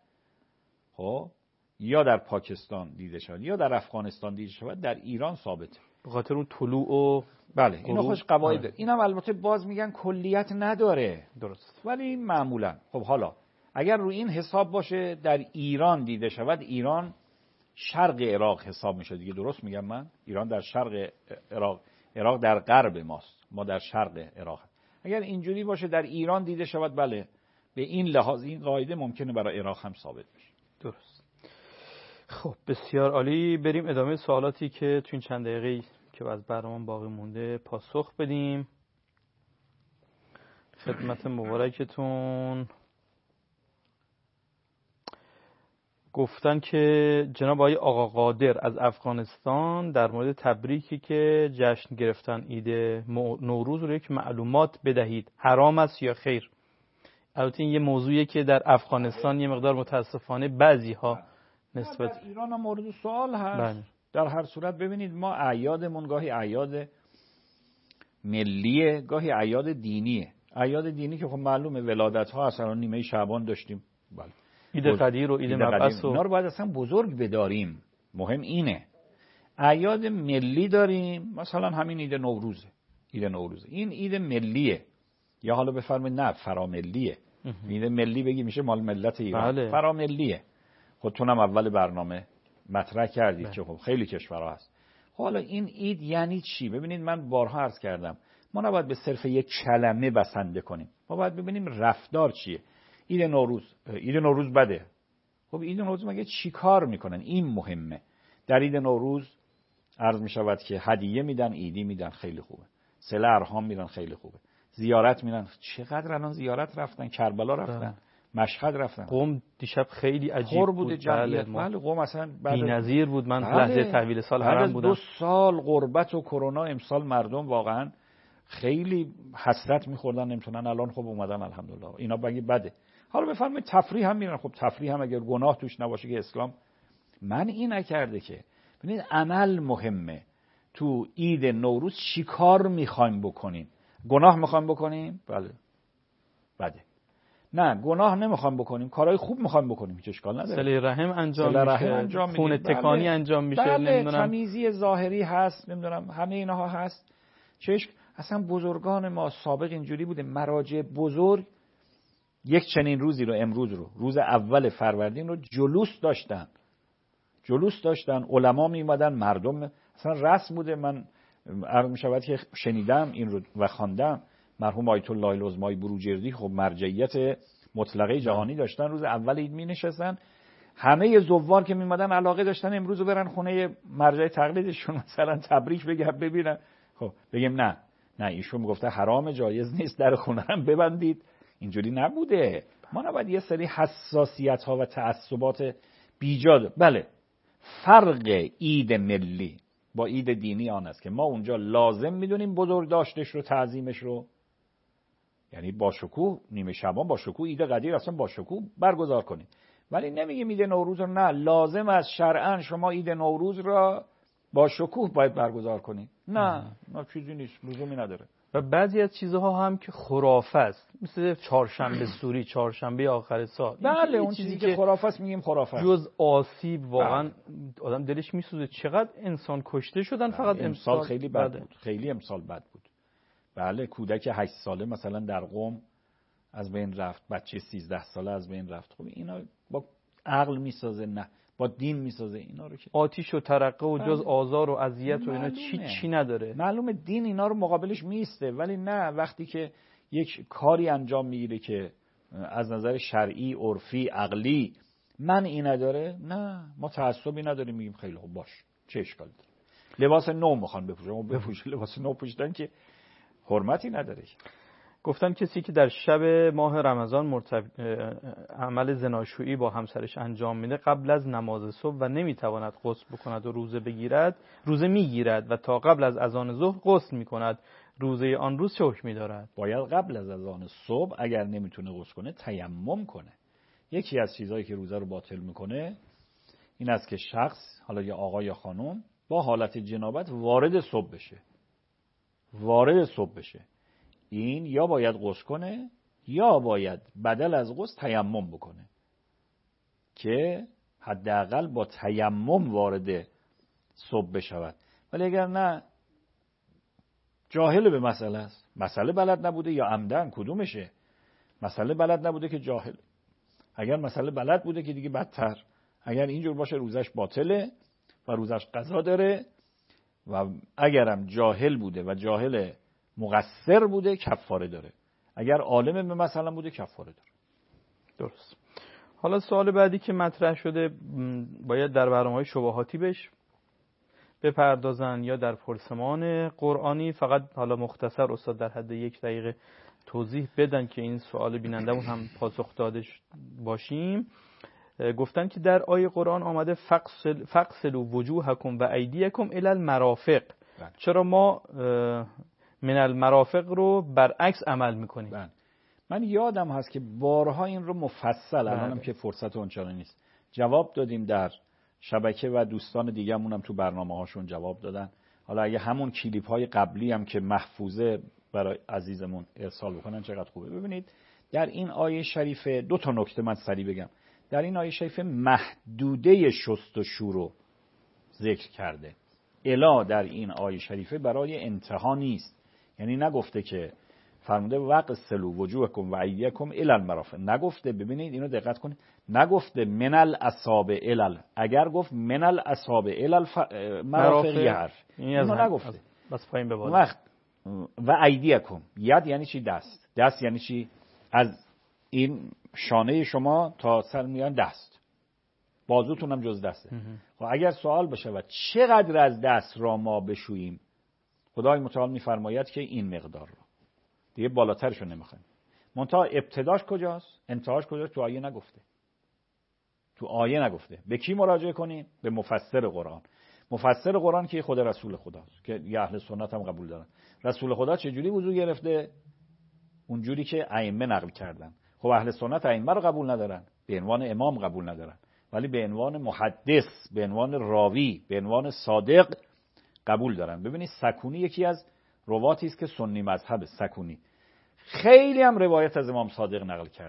خب یا در پاکستان دیده شود یا در افغانستان دیده شود، در ایران ثابته.
به خاطر اون طلوع و
بله اینو خوش قواعد داره. اینم البته باز میگن کلیت نداره،
درست،
ولی معمولا. خب حالا اگر روی این حساب باشه در ایران دیده شود، ایران شرق عراق حساب میشه دیگه. درست میگم من؟ ایران در شرق عراق، عراق در غرب ماست، ما در شرق عراق. اگر اینجوری باشه در ایران دیده شود، بله به این لحاظ این قاعده ممکنه برای عراق هم ثابت بشه.
درست. خب بسیار عالی، بریم ادامه سوالاتی که تو این چند دقیقه که از برنامه باقی مونده پاسخ بدیم. خدمت مبارکتون. گفتن که جناب آقای آقا قادر از افغانستان در مورد تبریکی که جشن گرفتن عید نوروز رو یک معلومات بدهید، حرام است یا خیر؟ البته این یه موضوعیه که در افغانستان یه مقدار متاسفانه بعضی ها نسبت
در ایران هم مورد سوال هست.
بله.
در هر صورت ببینید ما اعیادمون گاهی اعیاد ملیه، گاهی اعیاد دینیه. اعیاد دینی که خب معلومه ولادت ها اصلا نیمه شعبان داشتیم، بله،
عید قدیر و عید مبعث و
اینا رو باید اصلا بزرگ بداریم. مهم اینه. اعیاد ملی داریم، مثلا همین عید نوروزه. عید نوروز این عید ملیه، یا حالا بفرمایید نه فراملیه. عید ملی بگی میشه مال ملت ایران.
بله.
فراملیه. خودتونم اول برنامه مطرح کردید
بله.
که خب خیلی کشورها هست. حالا این عید یعنی چی؟ ببینید من بارها عرض کردم ما نباید به صرف یک کلمه بسنده کنیم، ما باید ببینیم رفتار چیه. عید نوروز، عید نوروز بده. خب عید نوروز مگه چی کار میکنن؟ این مهمه. در عید نوروز عرض میشود که هدیه میدن، عیدی میدن، خیلی خوبه. صله ارحام میدن، خیلی خوبه. زیارت میدن، چقدر الان زیارت رفتن، کربلا رفتن، مشهد رفتن.
قم دیشب خیلی عجیب
بود, بود
جمعیت.
بله قم اصلا
بی‌نظیر بود. من
بله.
لحظه تحویل سال حرم بودم.
دو سال غربت و کرونا امسال مردم واقعا خیلی حسرت میخوردن، نمیتونن. الان خب اومدن الحمدلله. اینا بگی بده. حالا بفرمایید تفریح هم میرن. خب تفریح هم اگر گناه توش نباشه که اسلام من این نکرده که. ببینید عمل مهمه. تو عید نوروز چی کار میخوایم بکنیم؟ گناه میخوایم بکنیم؟ بله بده. نه گناه نمیخوام بکنیم، کارهای خوب میخوام بکنیم، هیچ اشکال نداره.
صله رحم انجام
صله
میشه،
رحم انجام
خون تکانی
بله.
انجام میشه،
بله.
نمیدونم
تمیزی ظاهری هست، نمیدونم همه اینها هست. چشم اصلا بزرگان ما سابق اینجوری بوده، مراجع بزرگ یک چنین روزی رو، امروز رو، روز اول فروردین رو جلوس داشتن. جلوس داشتن، علما می اومدن، مردم، اصلا رسم بوده. من عرض می شود که شنیدم این رو و خواندم، مرحوم آیت الله العظمای بروجردی خب مرجعیت مطلقه جهانی داشتن، روز اول عید می نشستن، همه زوار که می اومدن علاقه داشتن امروز رو برن خونه مرجع تقلیدشون مثلا تبریک بگم ببینن. خب بگیم نه نه ایشون گفته حرام، جایز نیست، در خونه هم ببندید. اینجوری نبوده. ما نباید یه سری حساسیت ها و تعصبات بیجا. بله فرق عید ملی با عید دینی آن است که ما اونجا لازم میدونیم بزرگ داشتش رو، تعظیمش رو، یعنی با شکوه نیمه شعبان با شکوه، عید قدیر اصلا با شکوه برگزار کنیم. ولی نمیگیم عید نوروز رو نه، لازم است شرعاً شما عید نوروز را با شکوه باید برگزار کنید. نه نه چیزی نیست، لزومی نداره.
و بعضی از چیزها هم که خرافه است، مثل چهارشنبه سوری، چهارشنبه آخر سال.
بله اون چیزی که خرافه است میگیم خرافه است.
جز آسیب واقعا آدم دلش میسوزه. چقدر انسان کشته شدن فقط
امسال. خیلی بد بود، خیلی امسال بد بود. بله کودک هشت ساله مثلا در قم از بین رفت، بچه سیزده ساله از بین رفت. خب اینا با عقل میسازه نه با دین میسازه اینا رو که
آتیش و ترقه و جز آزار و اذیت و اینا چی چی نداره.
معلومه دین اینا رو مقابلش میسته، ولی نه وقتی که یک کاری انجام میگیره که از نظر شرعی، عرفی، عقلی منعی نداره، نه ما تعصبی نداریم، میگیم خیلی خوب باش چه اشکالی داره. لباس نو میخوان بپوشن و بپوشن، لباس نو پوشیدن که حرمتی نداره.
گفتن کسی که در شب ماه رمضان مرتب... عمل زناشویی با همسرش انجام میده قبل از نماز صبح و نمیتواند غسل بکند و روزه بگیرد، روزه میگیرد و تا قبل از اذان ظهر غسل میکند، روزه آن روز چه حکمی دارد؟
باید قبل از اذان صبح اگر نمیتونه غسل کنه تیمم کنه. یکی از چیزایی که روزه رو باطل میکنه این است که شخص، حالا یا آقا یا خانم، با حالت جنابت وارد صبح بشه. وارد صبح بشه. این یا باید غسل کنه یا باید بدل از غسل تیمم بکنه که حداقل با تیمم وارد صبح بشود. ولی اگر نه، جاهل به مسئله است، مسئله بلد نبوده یا عمدن، کدومشه؟ مسئله بلد نبوده که جاهل. اگر مسئله بلد بوده که دیگه بدتر. اگر اینجور باشه روزش باطله و روزش قضا داره، و اگرم جاهل بوده و جاهل مقصر بوده کفاره داره. اگر عالم به مثلا بوده کفاره داره.
درست. حالا سوال بعدی که مطرح شده، باید در برنامه‌های شبهاتی بهش بپردازن یا در پرسمان قرآنی؟ فقط حالا مختصر استاد در حد یک دقیقه توضیح بدن که این سوال بینندمون هم پاسخ داده باشیم. گفتن که در آیه قرآن آمده فقسل فقسلوا وجوهکم و ایدیکم الی المرافق. چرا ما من المرافق رو برعکس عمل میکنیم؟
بله. من یادم هست که بارها این رو مفصل، الانم که فرصت اونچنانی نیست، جواب دادیم در شبکه و دوستان دیگه‌مون هم تو برنامه هاشون جواب دادن. حالا اگه همون کلیپ های قبلی هم که محفوظه برای عزیزمون ارسال بکنن چقدر خوبه. ببینید در این آیه شریفه دو تا نکته من سریع بگم. در این آیه شریفه محدوده شست و شو رو ذکر کرده. الا در این آیه شریفه برای انتها نیست، یعنی نگفته که فرموده وقسلوا وجوهکم و ایدیکم الی المرافق، نگفته. ببینید اینو دقت کنید، نگفته من الاصابع الی، اگر گفت من الاصابع الی المرافق یه حرف، اینو نگفته.
بس پایین به بالا.
وقت و ایدیکم، ید یعنی چی؟ دست. دست یعنی چی؟ از این شانه شما تا سر میان دست، بازوتون هم جز دسته. و اگر سوال بشه و چقدر از دست را ما بشوییم، خدای متعال میفرماید که این مقدار رو، دیگه بالاترشو نمیخوایم. منتها ابتداش کجاست؟ انتهاش کجاست؟ تو آیه نگفته. تو آیه نگفته. به کی مراجعه کنیم؟ به مفسر قرآن. مفسر قرآن که خود رسول خداست که یه اهل سنت هم قبول دارن. رسول خدا چه جوری وضو گرفته؟ اونجوری که ائمه نقل کردن. خب اهل سنت ائمه رو قبول ندارن، به عنوان امام قبول ندارن، ولی به عنوان محدث، به عنوان راوی، به عنوان صادق قبول دارن. ببینید سکونی یکی از رواتی است که سنی مذهب، سکونی خیلی هم روایت از امام صادق نقل کرده،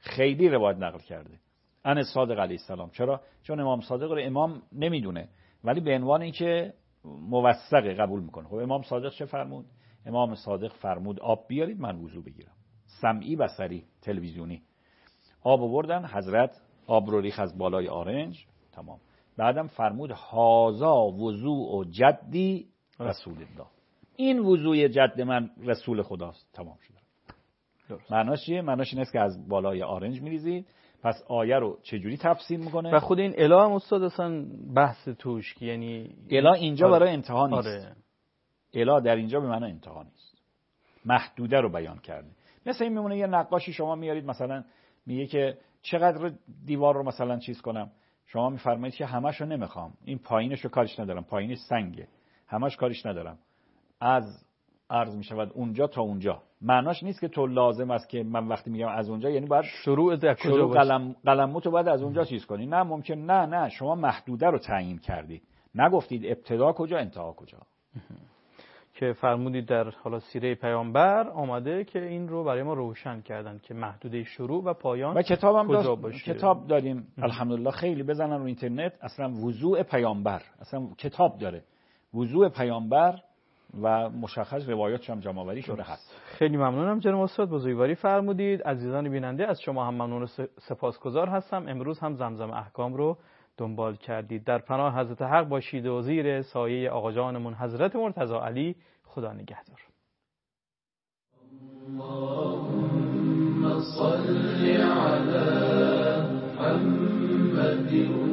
خیلی روایت نقل کرده. ان صادق علیه السلام. چرا؟ چون امام صادق رو امام نمیدونه، ولی به عنوان اینکه موثق قبول میکنه. خب امام صادق چه فرمود؟ امام صادق فرمود آب بیارید من وضو بگیرم. سمعی بصری تلویزیونی. آب آوردن، حضرت آب رو ریخت از بالای آرنج، تمام. بعدم فرمود هازا وضوء جدی رسول الله. این وضوء جد من رسول خداست. تمام شد. درست. معناش چیه؟ معناش این است که از بالای آرنج میریزید. پس آیه رو چجوری تفسیر میکنه؟
و خود این اله هم استاد اصلا بحث توش که یعنی
اله اینجا برای انتها نیست.
آره.
اله در اینجا به معنی انتها نیست. محدوده رو بیان کرده. مثلا این میمونه یه نقاشی شما میارید مثلا میگه که چقدر دیوار رو مثلا چیز کنم، شما میفرمایید که همه‌شو نمیخوام، این پایینشو کارش ندارم، پایینش سنگه، همه‌ش کارش ندارم، از عرض میشود اونجا تا اونجا. معناش نیست که تو لازم است که من وقتی میگم از اونجا یعنی باید
شروع از
شروع قلم قلموتو باید از اونجا چیز کنی. نه ممکن نه نه شما محدوده رو تعیین کردید، نگفتید ابتدا کجا انتها کجا.
که فرمودید در حالا سیره پیامبر آمده که این رو برای ما روشن کردن که محدوده شروع و پایان
و کتابم
کجا
داشت.
باشه.
کتاب داریم الحمدلله، خیلی بزنن رو اینترنت، اصلا وضوء پیامبر اصلا کتاب داره، وضوء پیامبر و مشخص روایاتش هم جمع آوری شده هست.
خیلی ممنونم جناب استاد، بزرگواری فرمودید. عزیزان بیننده از شما هم ممنون و سپاسگزار هستم. امروز هم زمزم احکام رو دنبال کردید. در پناه حضرت حق باشید و زیر سایه آقا جانمون حضرت مرتضی علی. خدا نگهدار.
اللهم صل على محمد